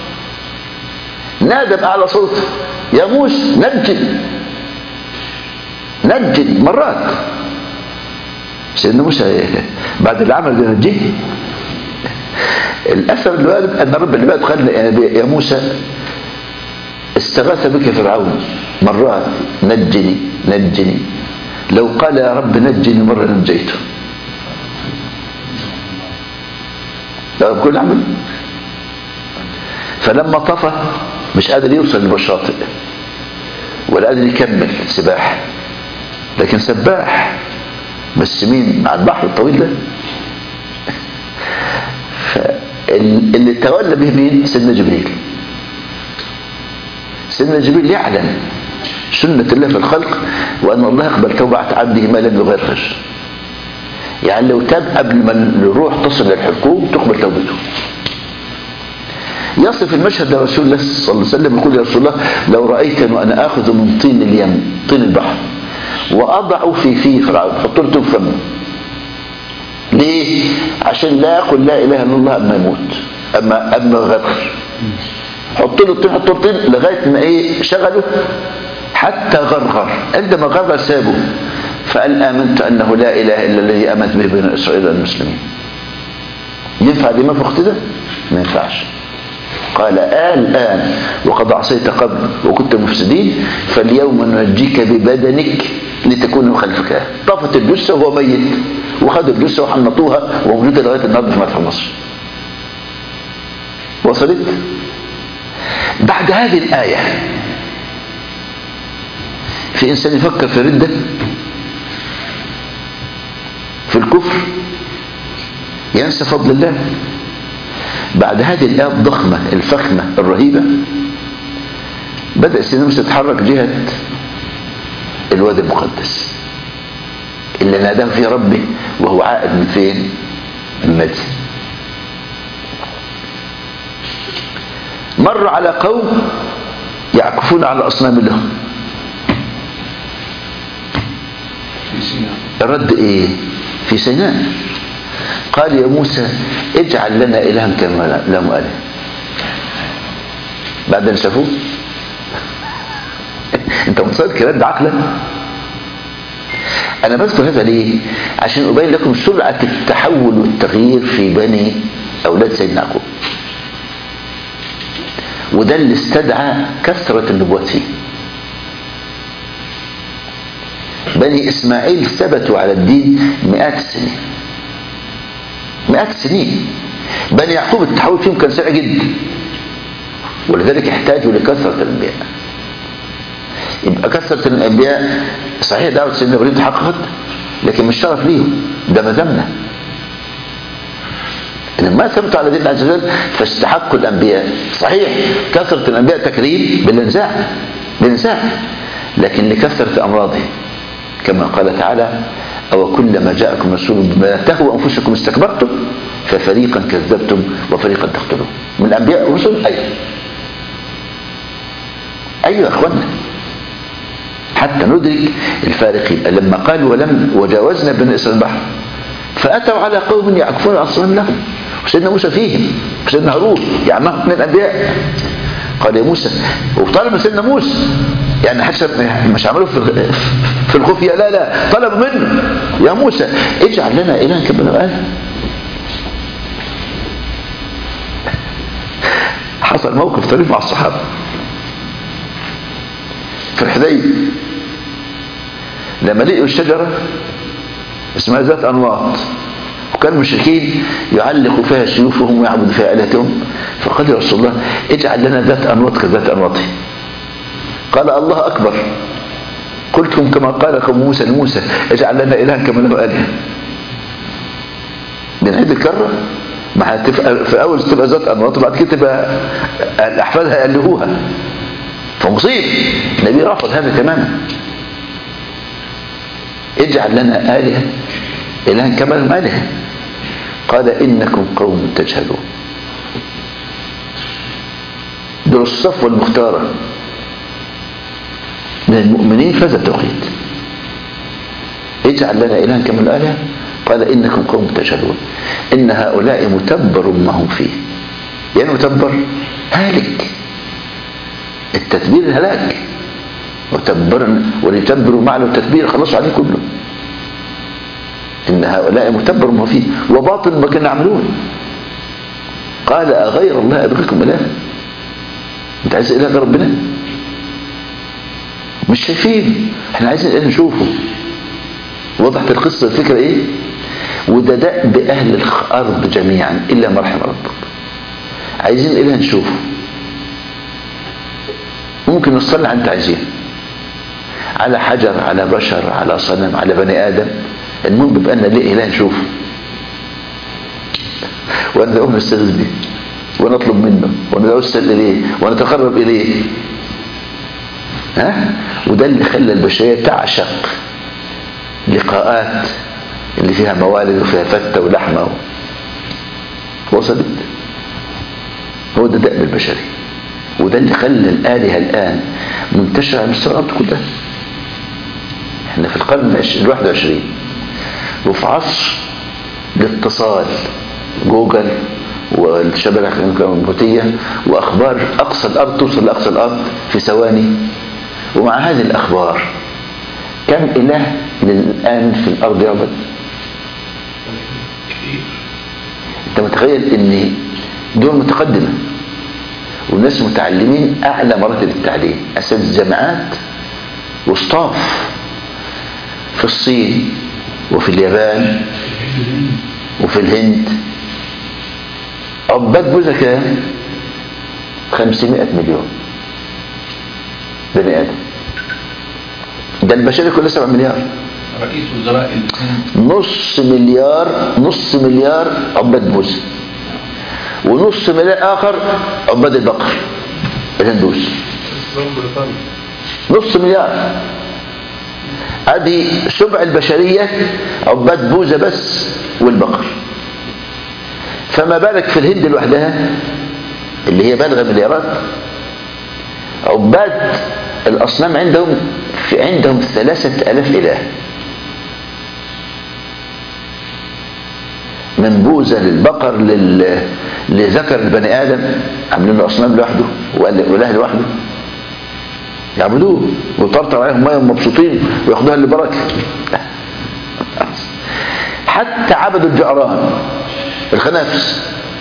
Speaker 1: نادى بأعلى صوته: يا موسى نجد مرات. سيدنا موسى بعد اللي عمل ده نجيه. الاثر اللي وارد ان رب العباد قال يا موسى استغاث بك فرعون مرات نجني. لو قال يا رب نجني مرة نجيته. لو كل عمل. فلما طفى مش قادر يوصل للشاطئ ولا قادر يكمل سباحة، لكن سباح. بس مين مع البحر الطويل ده؟ فاللي تولى به مين؟ سيدنا جبريل. سيدنا جبريل يعلم سنة الله في الخلق، وأن الله يقبل توبة عبده ما لم يغرغر. يعني لو تاب قبل ما الروح تصل للحلقوم تقبل توبته. يصف المشهد لرسول الله صلى الله عليه وسلم يقول: يا رسول الله لو رأيتني وأنا آخذ من طين اليم، طين البحر، وأضع في فرعون، حط له في فمه. ليه؟ عشان لا يقول لا إله إلا الله أما يموت، أما غرغر. حط له الطين لغاية ما شغله حتى غرغر. عندما غرغر سابه فقال: آمنت أنه لا إله إلا الذي آمنت به بني إسرائيل المسلمين. ينفع دي ما في وقت ده؟ ما ينفعش. قال: الآن وقد عصيت قبل وكنت مفسدين، فاليوم ننجيك ببدنك لتكون خلفك. طفت الجثة وهو ميت، وخدوا الجثة وحنطوها وموجودة لغاية النهارده في متحف مصر. وصلت؟ بعد هذه الآية في إنسان يفكر في ردة، في الكفر، ينسى فضل الله. بعد هذه الآية الضخمة الفخمة الرهيبة بدأ سيدنا موسى يتحرك جهة الوادي المقدس اللي ناداه فيه ربه وهو عائد من فين؟ من مدين. مر على قوم يعكفون على أصنام لهم. الرد ايه؟ في سيناء. قال: يا موسى اجعل لنا إلها كما لهم آله. بعد ان شافوه انت متصور الكلام ده عقلا؟ انا بذكر هذا ليه؟ عشان ابين لكم سرعة التحول والتغيير في بني اولاد سيدنا يعقوب، وده اللي استدعى كثرة النبوات فيه. بني اسماعيل ثبتوا على الدين مئات السنين، مئات السنين. بني يعقوب التحول فيهم كان سريع جدا، ولذلك احتاجوا لكثرة الأنبياء. يبقى كثرة الأنبياء صحيح دعوة سيدنا إبراهيم تحققت، لكن مش شرف ليهم، ده مذمة. لما ثبتوا على دين الله عز وجل فاستحقوا الأنبياء. صحيح كثرة الأنبياء تكريم بالإنساء، لكن لكثرة أمراضه، كما قال تعالى: أو كلما جاءكم رسول بما تهوى أنفسكم استكبرتم ففريقا كذبتم وفريقا تقتلون. من الأنبياء والرسل أيوة يا أخوانا، حتى ندرك الفارقين. لما قالوا وجاوزنا بني إسرائيل البحر فأتوا على قوم يعكفون أصنام لهم، وسيدنا موسى فيهم وسيدنا هارون، يعني معهم اثنين أنبياء. قال يا موسى، وطلب من سيدنا موسى، يعني حتى مش عملوا في الخفية، لا طلب منه: يا موسى اجعل لنا إلها كما لنا آله. حصل موقف طريف مع الصحابة في الحديبية، لما لقوا الشجرة اسمها ذات أنواط، وكان المشركين يعلقوا فيها سيوفهم ويعبدوا فيها آلهتهم، فقال يا رسول الله اجعل لنا ذات أنواط كذات أنواطه. قال الله أكبر، قلتم كما قال قوم موسى لموسى اجعل لنا إلها كما له آلهة. بنعيد الكرة، ما في أول تبقى ذات أنواط وبعد كده تبقى أحفادها يألهوها، فمصيب. النبي رفض هذا تماما. اجعل لنا آلهة إلها كما لهم آلهة. قال إنكم قوم تجهلون. دول الصفوة المختارة من المؤمنين في هذا التوقيت. اجعل لنا إلها كما لهم آلهة. قال إنكم قوم تجهلون إن هؤلاء متبر ما هم فيه. يعني متبر هالك، التتبير الهلاك، وليتبروا معنى التتبير خلصوا عليه كله. إن هؤلاء متبر ما فيه وباطل ما كانوا يعملون. قال أغير الله أبغيكم إله؟ أنت عايز إله غير ربنا؟ مش شايفين، احنا عايزين إله نشوفه. وضحت القصة الفكرة إيه؟ وده دأب أهل الأرض جميعا إلا ما رحم ربك. عايزين إله نشوفه، ممكن نصلي على أنت عايزين، على حجر، على بشر، على صنم، على بني آدم، المهم بيبقى لنا ليه إله نشوفه وندعوه نستغيث به ونطلب منه ونتوسل إليه ونتقرب إليه. وده اللي خلى البشرية تعشق لقاءات اللي فيها موالد وفيها فتة ولحمة وصلت. هو ده دأب البشري، وده اللي خلى الآلهة الآن منتشرة على مستوى الأرض كلها. احنا في القرن 21 وفي عصر الاتصال، جوجل والشبكة الكمبيوترية وأخبار أقصى الأرض توصل لأقصى الأرض في ثواني. ومع هذه الأخبار كم إله الآن في الأرض يعبد؟ أنت متخيل أن دول متقدمة والناس متعلمين أعلى مراتب التعليم، أساتذة جامعات وستاف في الصين وفي اليابان وفي الهند. عباد بوذا كام؟ 500 مليون بني آدم. ده البشرية كلها 7 مليار.
Speaker 3: رئيس وزراء
Speaker 1: نص مليار عباد بوذا، ونص مليار آخر عباد البقر الهندوس. نص مليار. ادي سبع البشرية عباد بوذا بس والبقر. فما بالك في الهند لوحدها اللي هي بالغة مليارات. عباد الأصنام عندهم 3000 إله، من بوذا للبقر لذكر البني آدم، عاملين له أصنام لوحده وإله لوحده يعبدوه ويطرطر عليهم ميه مبسوطين وياخدوها للبركه. حتى عبدوا الجعران، الخنافس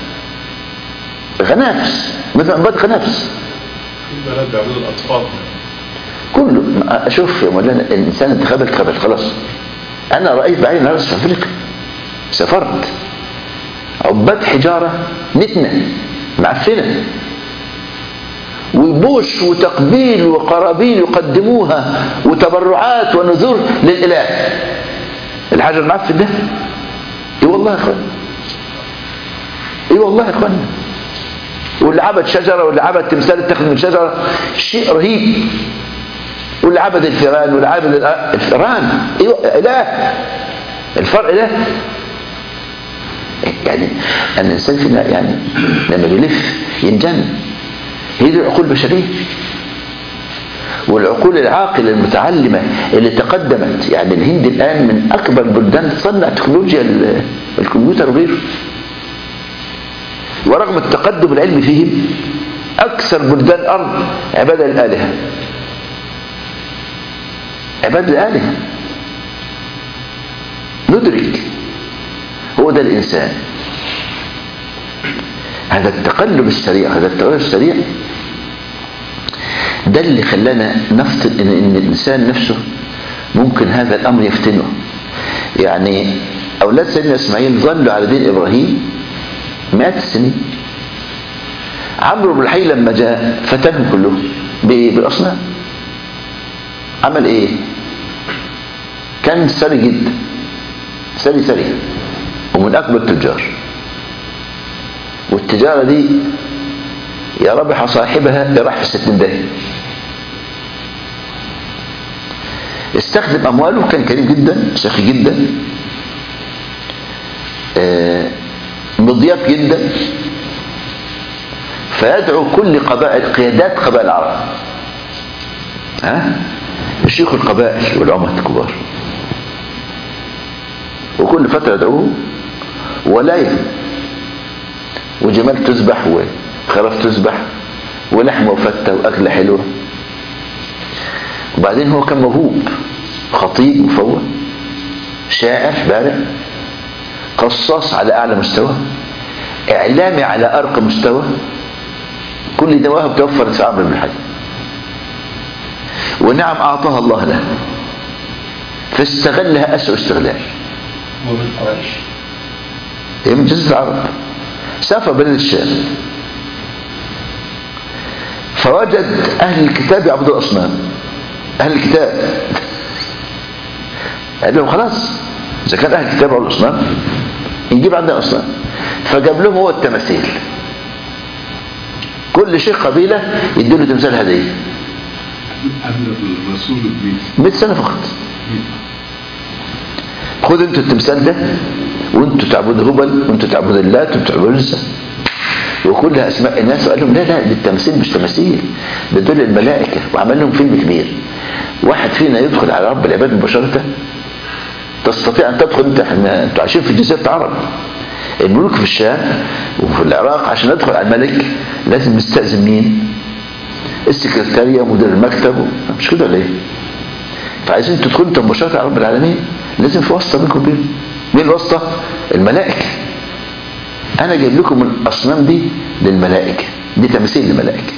Speaker 1: مثل عباد الخنافس.
Speaker 4: في بلد بيعبدوا الاطفال
Speaker 1: كله. شوف يا مولانا، الانسان انتخاب خلاص. انا رايت بعين ناس في افريقيا، سافرت عباد حجارة نتنة معفنة، وبوش وتقبيل وقرابيل يقدموها وتبرعات ونذور للإله. الحجر المعفن ده اي والله يا اخوان، اي والله يا اخوان. واللي عبد شجرة واللي عبد تمثال اتخذ من شجرة شيء رهيب، واللي عبد الفيران واللي عبد الفيران إله. الفرق ده يعني أن الإنسان فينا يعني لما بيلف ينجن. هي دي العقول البشرية، والعقول العاقلة المتعلمة اللي تقدمت. يعني الهند الآن من أكبر بلدان تصنع تكنولوجيا الكمبيوتر وغيره، ورغم التقدم العلمي فيهم أكثر بلدان الأرض عبادة الآلهة، عبادة الآلهة. ندرك هو ده الإنسان، هذا التقلب السريع، هذا التغير السريع ده اللي خلانا نفتن إن الإنسان نفسه ممكن هذا الأمر يفتنه. يعني أولاد سيدنا إسماعيل ظلوا على دين إبراهيم مئات السنين. عمرو بن الحي لما جاء فتنهم كلهم بالأصنام. عمل إيه؟ كان ثري جدا، ثري ومن أكبر التجار، والتجارة دي يا ربح صاحبها يراح في 60 داهية. استخدم أمواله، كان كريم جدا، سخي جدا، مضياف جدا، فيدعو كل قيادات قبائل العرب، شيوخ القبائل والعمد الكبار، وكل فترة يدعوه ولاية، وجمال تذبح وخرف تذبح ولحمة وفتة وأكلة حلوة. وبعدين هو كان موهوب، خطيب مفوه، شاعر بارع، قصاص على أعلى مستوى، إعلامي على أرقى مستوى. كل ده مواهب توفرت في عمرو بن الحي، ونعم أعطاها الله له، فاستغلها أسوأ استغلال.
Speaker 3: ومن قريش،
Speaker 1: من جزيرة العرب، سافر بلد الشام، فوجد أهل الكتاب يعبدوا الأصنام. أهل الكتاب قال لهم خلاص إذا كان أهل الكتاب يعبدوا الأصنام نجيب عندنا أصنام. فجاب لهم هو التماثيل، كل شيخ قبيلة يدوا له تمثال هدية.
Speaker 4: قبل الرسول ب
Speaker 1: 100 سنة فقط. خذوا انتوا التمثال ده وانتوا تعبدوا هبل وانتوا تعبدوا اللات وانتوا تعبدوا العزى وكلها اسماء الناس. وقال لهم لا دي التماثيل مش تماثيل، ده دول الملائكة. وعمل لهم فيلم كبير. واحد فينا يدخل على رب العباد مباشرة؟ تستطيع ان تدخل انتوا عايشين في جزيرة العرب، الملوك في الشام وفي العراق عشان ندخل على الملك لازم نستأذن مين؟ السكرتارية ومدير المكتب، مش كده ولا ايه؟ فعايزين تدخلوا انتوا مباشرة على رب العالمين لازم في واسطة بينكم وبين مين؟ الواسطة الملائكة. انا جايب لكم الاصنام دي للملائكة، دي تمثيل للملائكة،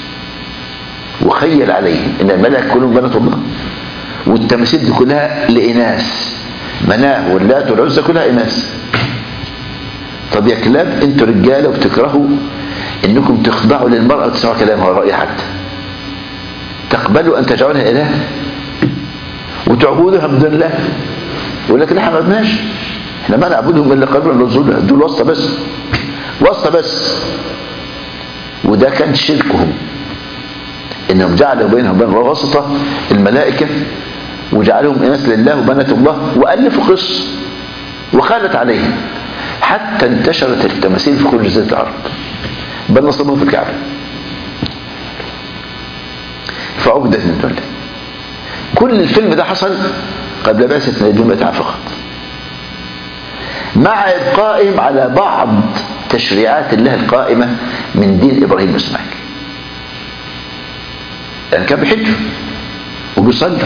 Speaker 1: وخيل عليهم ان الملائكة كلهم بنات الله، والتماثيل دي كلها لإناث، مناه واللات والعزى كلها إناث. طب يا كلاب انتوا رجاله وبتكرهوا انكم تخضعوا للمرأة وتسمعوا كلامها ورأي حد، تقبلوا ان تجعلها اله وتعبدوها من دون الله. ولكن احنا ما عبدناش، احنا ما نعبدهم الا قبل النزول، دول واسطه بس، واسطه بس. وده كان شركهم، انهم جعلوا بينهم وبين واسطه الملائكه وجعلهم اناث لله وبنات الله، والفوا قصه وخالت عليهم حتى انتشرت التماثيل في كل جزيره العرب، بل نصبوها في الكعبه فعبدت من دون الله. كل الفيلم ده حصل قبل بعثة نبيهم تعالى فقط، مع إبقائهم على بعض تشريعات الله القائمة من دين إبراهيم وإسماعيل. يعني كان بيحجوا وبيصلوا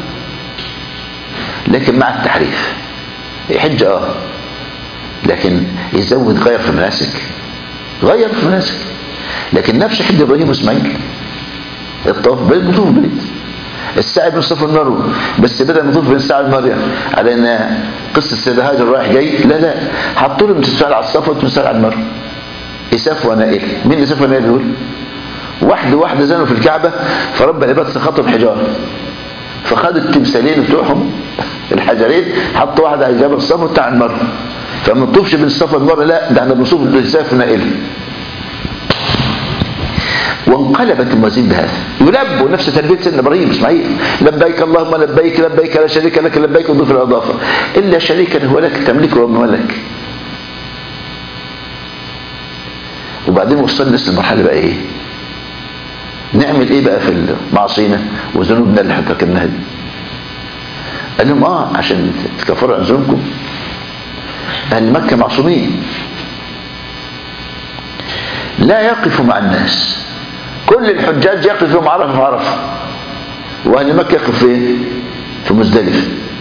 Speaker 1: لكن مع التحريف. يحج لكن يزود غير في المناسك، غير في المناسك، لكن نفس حج إبراهيم وإسماعيل الطواف بالبيت، السعي بين الصفا والمروه، بس بدل ما يطوف بين السعي والمروه على ان قصه سيدة هاجر رايح جاي، لا حطوا لهم تمثال على الصفا وتمثال على المروه. اساف ونائل. مين اساف ونائل دول؟ واحده زنوا في الكعبه فرب العباد سخطهم حجاره، فخدوا التمثالين بتوعهم الحجرين حطوا واحد على جبل الصفا والتاني على المروه، فما تطوفش بين الصفا والمروه، لا ده احنا بنصوف الاساف ونائل. وانقلبت الموازين بهذا، يلبوا نفس تلبيه سيدنا ابراهيم اسماعيل، لبيك اللهم لبيك لبيك لا شريك لك لبيك، وضيف الاضافه الا شريكا هو لك تملكه وما ملك. وبعدين وصلنا لسه المرحله بقى ايه؟ نعمل ايه بقى في معصينا وذنوبنا اللي ارتكبناها دي؟ قال لهم عشان تكفروا عن ذنوبكم اهل مكه معصومين، لا يقفوا مع الناس، كل الحجاج يقفوا في عرفه، واهل مكه يقفوا فين؟ في مزدلفه.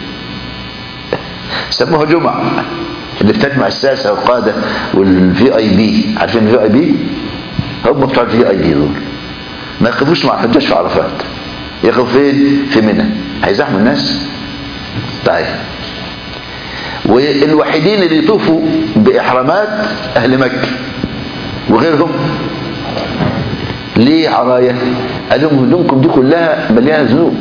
Speaker 1: سموها جمعه اللي بتجمع الساسه والقاده والفي اي بي. عارفين الفي اي بي؟ هم بتوع الفي اي بي دول ما يقفوش مع الحجاج في عرفات، يقفوا فين؟ في منى. هيزحموا الناس؟ طيب. والوحيدين اللي يطوفوا باحرامات اهل مكه وغيرهم ليه عرايه؟ قال لهم هدومكم دي كلها مليانه ذنوب،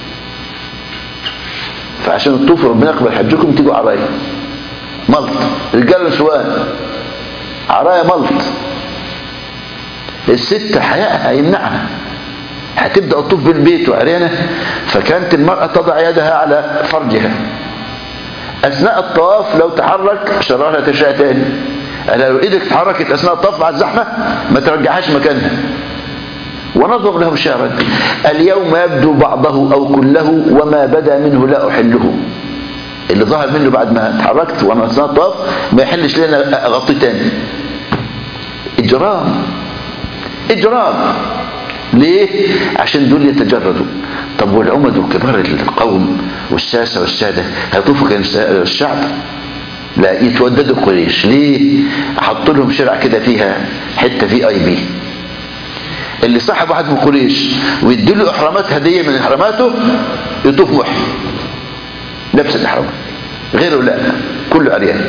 Speaker 1: فعشان تطوفوا ربنا يقبل حجكم تيجوا عرايه ملط، رجال ونسوان، عرايه ملط. الست حياءها هيمنعها، هتبدا تطوف بالبيت وعريانه، فكانت المراه تضع يدها على فرجها اثناء الطواف، لو تحرك شرع لها تشاء تاني. قال لو ايدك اتحركت اثناء الطواف مع الزحمه ما ترجعهاش مكانها. ونظم لهم شعرا اليوم يبدو بعضه او كله وما بدا منه لا احله. اللي ظهر منه بعد ما اتحركت وانا اثناء الطواف ما يحلش لنا اغطيه تاني. اجرام ليه؟ عشان دول يتجردوا. طب والعمد وكبار القوم والساسه والساده هيطوفوا كان الشعب؟ لا، يتوددوا قريش. ليه؟ حطوا لهم شرع كده فيها حته في اي بي، اللي صاحب واحد من قريش ويدوا له احرامات هديه من احراماته يطوف محرم لبس الاحرام، غيره لا، كله عريان.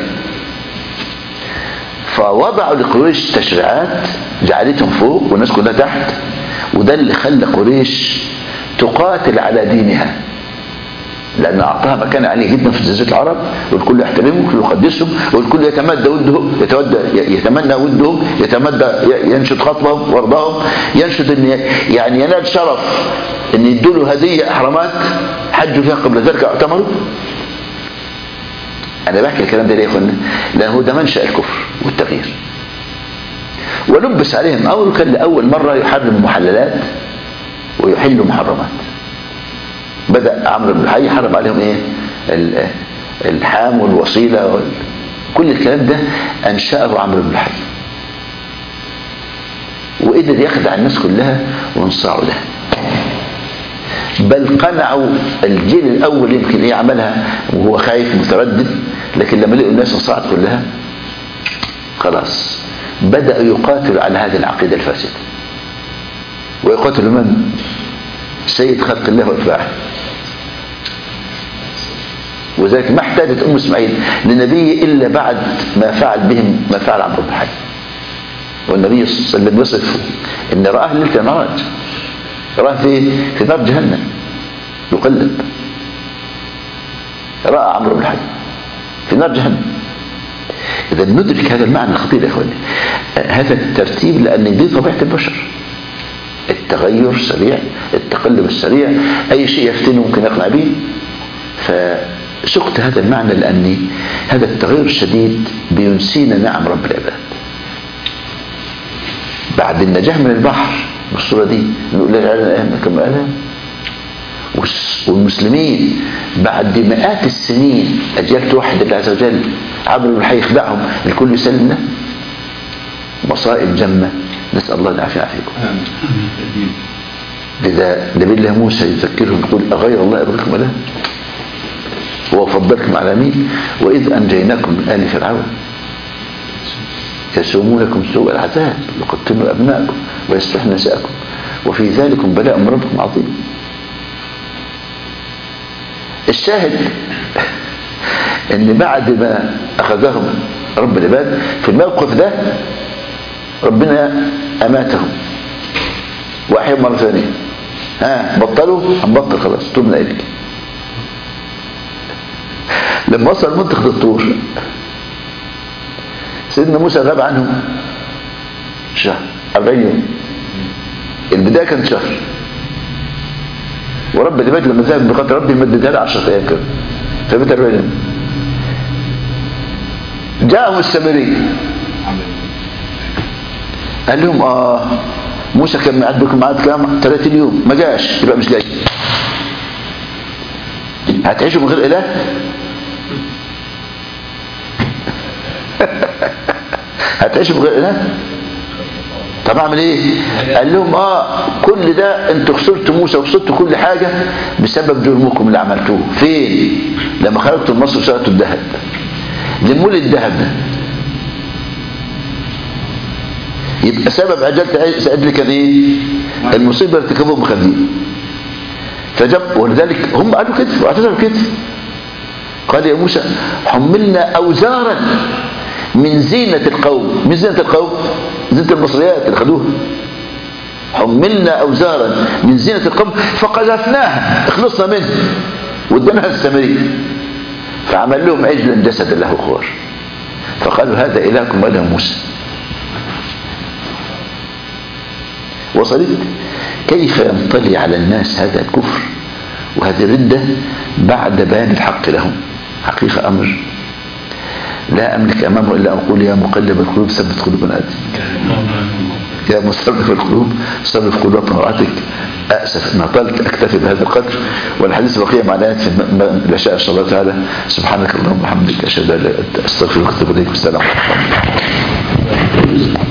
Speaker 1: فوضعوا لقريش تشريعات جعلتهم فوق والناس كلها تحت، وده اللي خلى قريش تقاتل على دينها، لأن أعطاها مكان عالي جدا في جزيرة العرب، والكل يحترمهم والكل يقدسهم والكل يتمنى ودهم، ينشد خطبهم ورضاهم، ينشد ان يعني ينال شرف ان يدوا له هديه احرامات حجوا فيها قبل ذلك اعتمروا. انا بحكي الكلام ده ليه يا اخوانا؟ لان هو ده منشأ الكفر والتغيير. ولبس عليهم امر كان لاول مره يحرم المحللات ويحل محرمات. بدأ عمرو بن الحي حرم عليهم ايه؟ الحام والوصيله كل الكلام ده انشأه عمرو بن الحي، وقدر يخدع الناس كلها وانصاعوا له. بل قنعوا الجيل الاول يمكن يعملها وهو خايف متردد، لكن لما لقوا الناس انصاعت كلها خلاص بدأوا يقاتلوا على هذه العقيده الفاسده. ويقاتلوا من؟ سيد خلق الله واتباعه. وذلك ما احتاجت ام اسماعيل لنبي الا بعد ما فعل بهم ما فعل عمرو بن الحي. والنبي صلى الله عليه وسلم يصف ان رآه ليله المعراج، رآه في نار جهنم يقلب، رأى عمرو بن الحي في نار جهنم. اذا ندرك هذا المعنى الخطير يا اخواني، هذا الترتيب، لان دي طبيعه البشر، التغير سريع، التقلب السريع، اي شيء يفتنه ممكن يقنع به. فسقت هذا المعنى لان هذا التغير الشديد بينسينا نعم رب العباد. بعد النجاة من البحر بالصورة دي نقول لنا كما قالها، والمسلمين بعد مئات السنين اجيال توحد الله عز وجل، عمرو بن الحي يخدعهم الكل يسلم له. مصائب جمة، نسأل الله العافية عافيكم. لذا نبي الله موسى يذكرهم يقول أغير الله أبغيكم إله وفضلكم على مين؟ وإذ أنجيناكم من آل فرعون يسومونكم سوء العذاب يقتلون أبناءكم ويستحيون نساءكم وفي ذلكم بلاء من ربكم عظيم. الشاهد ان بعد ما اخذهم رب العباد في الموقف ده ربنا اماتهم واحياهم مرة ثانية. بطلوا، هنبطل خلاص، تبنا إليك. لما وصل منطقة الطور سيدنا موسى غاب عنهم شهر 40 يوم. البداية كانت شهر، ورب العباد لما ذهب بخاطر ربي مددها له 10 أيام كده، فبقت 40 يوم. جاءهم السامري قال لهم موسى كان عندكم ميعاد كام؟ 30 يوم، ما جاش، يبقى مش جاي. هتعيشوا من غير اله؟ هتعيشوا من غير اله؟ طب اعمل ايه؟ قال لهم كل ده انتوا خسرتوا موسى وخسرتوا كل حاجه بسبب جرمكم اللي عملتوه. فين؟ لما خرجتوا من مصر وسرقتوا الذهب. لموا لي الذهب ده. يبقى سبب عجلة سعد كان ايه؟ المصيبة اللي ارتكبوها مخدين. فجب، ولذلك هم قالوا كده واعتذروا كده. قال يا موسى حملنا اوزارا من زينة القوم. من زينة القوم؟ زينة المصريات اللي خدوها. حملنا اوزارا من زينة القوم فقذفناها، اخلصنا منها واديناها السامري. فعمل لهم عجلا جسد له خوار، فقالوا هذا الهكم واله موسى. وصلت؟ كيف ينطلي على الناس هذا الكفر وهذه الردة بعد بيان الحق لهم؟ حقيقة أمر لا أملك أمامه إلا أن أقول يا مقلب القلوب ثبت قلوبنا أنت، يا مصرف القلوب صرف قلوبنا طاعتك. أسف أن أطلت، أكتفي بهذا القدر، والحديث بقية معناها في العشاء إن شاء الله تعالى. سبحانك اللهم وبحمدك أشهد أن لا إله إلا أنت أستغفرك وأتوب إليك. والسلام عليكم.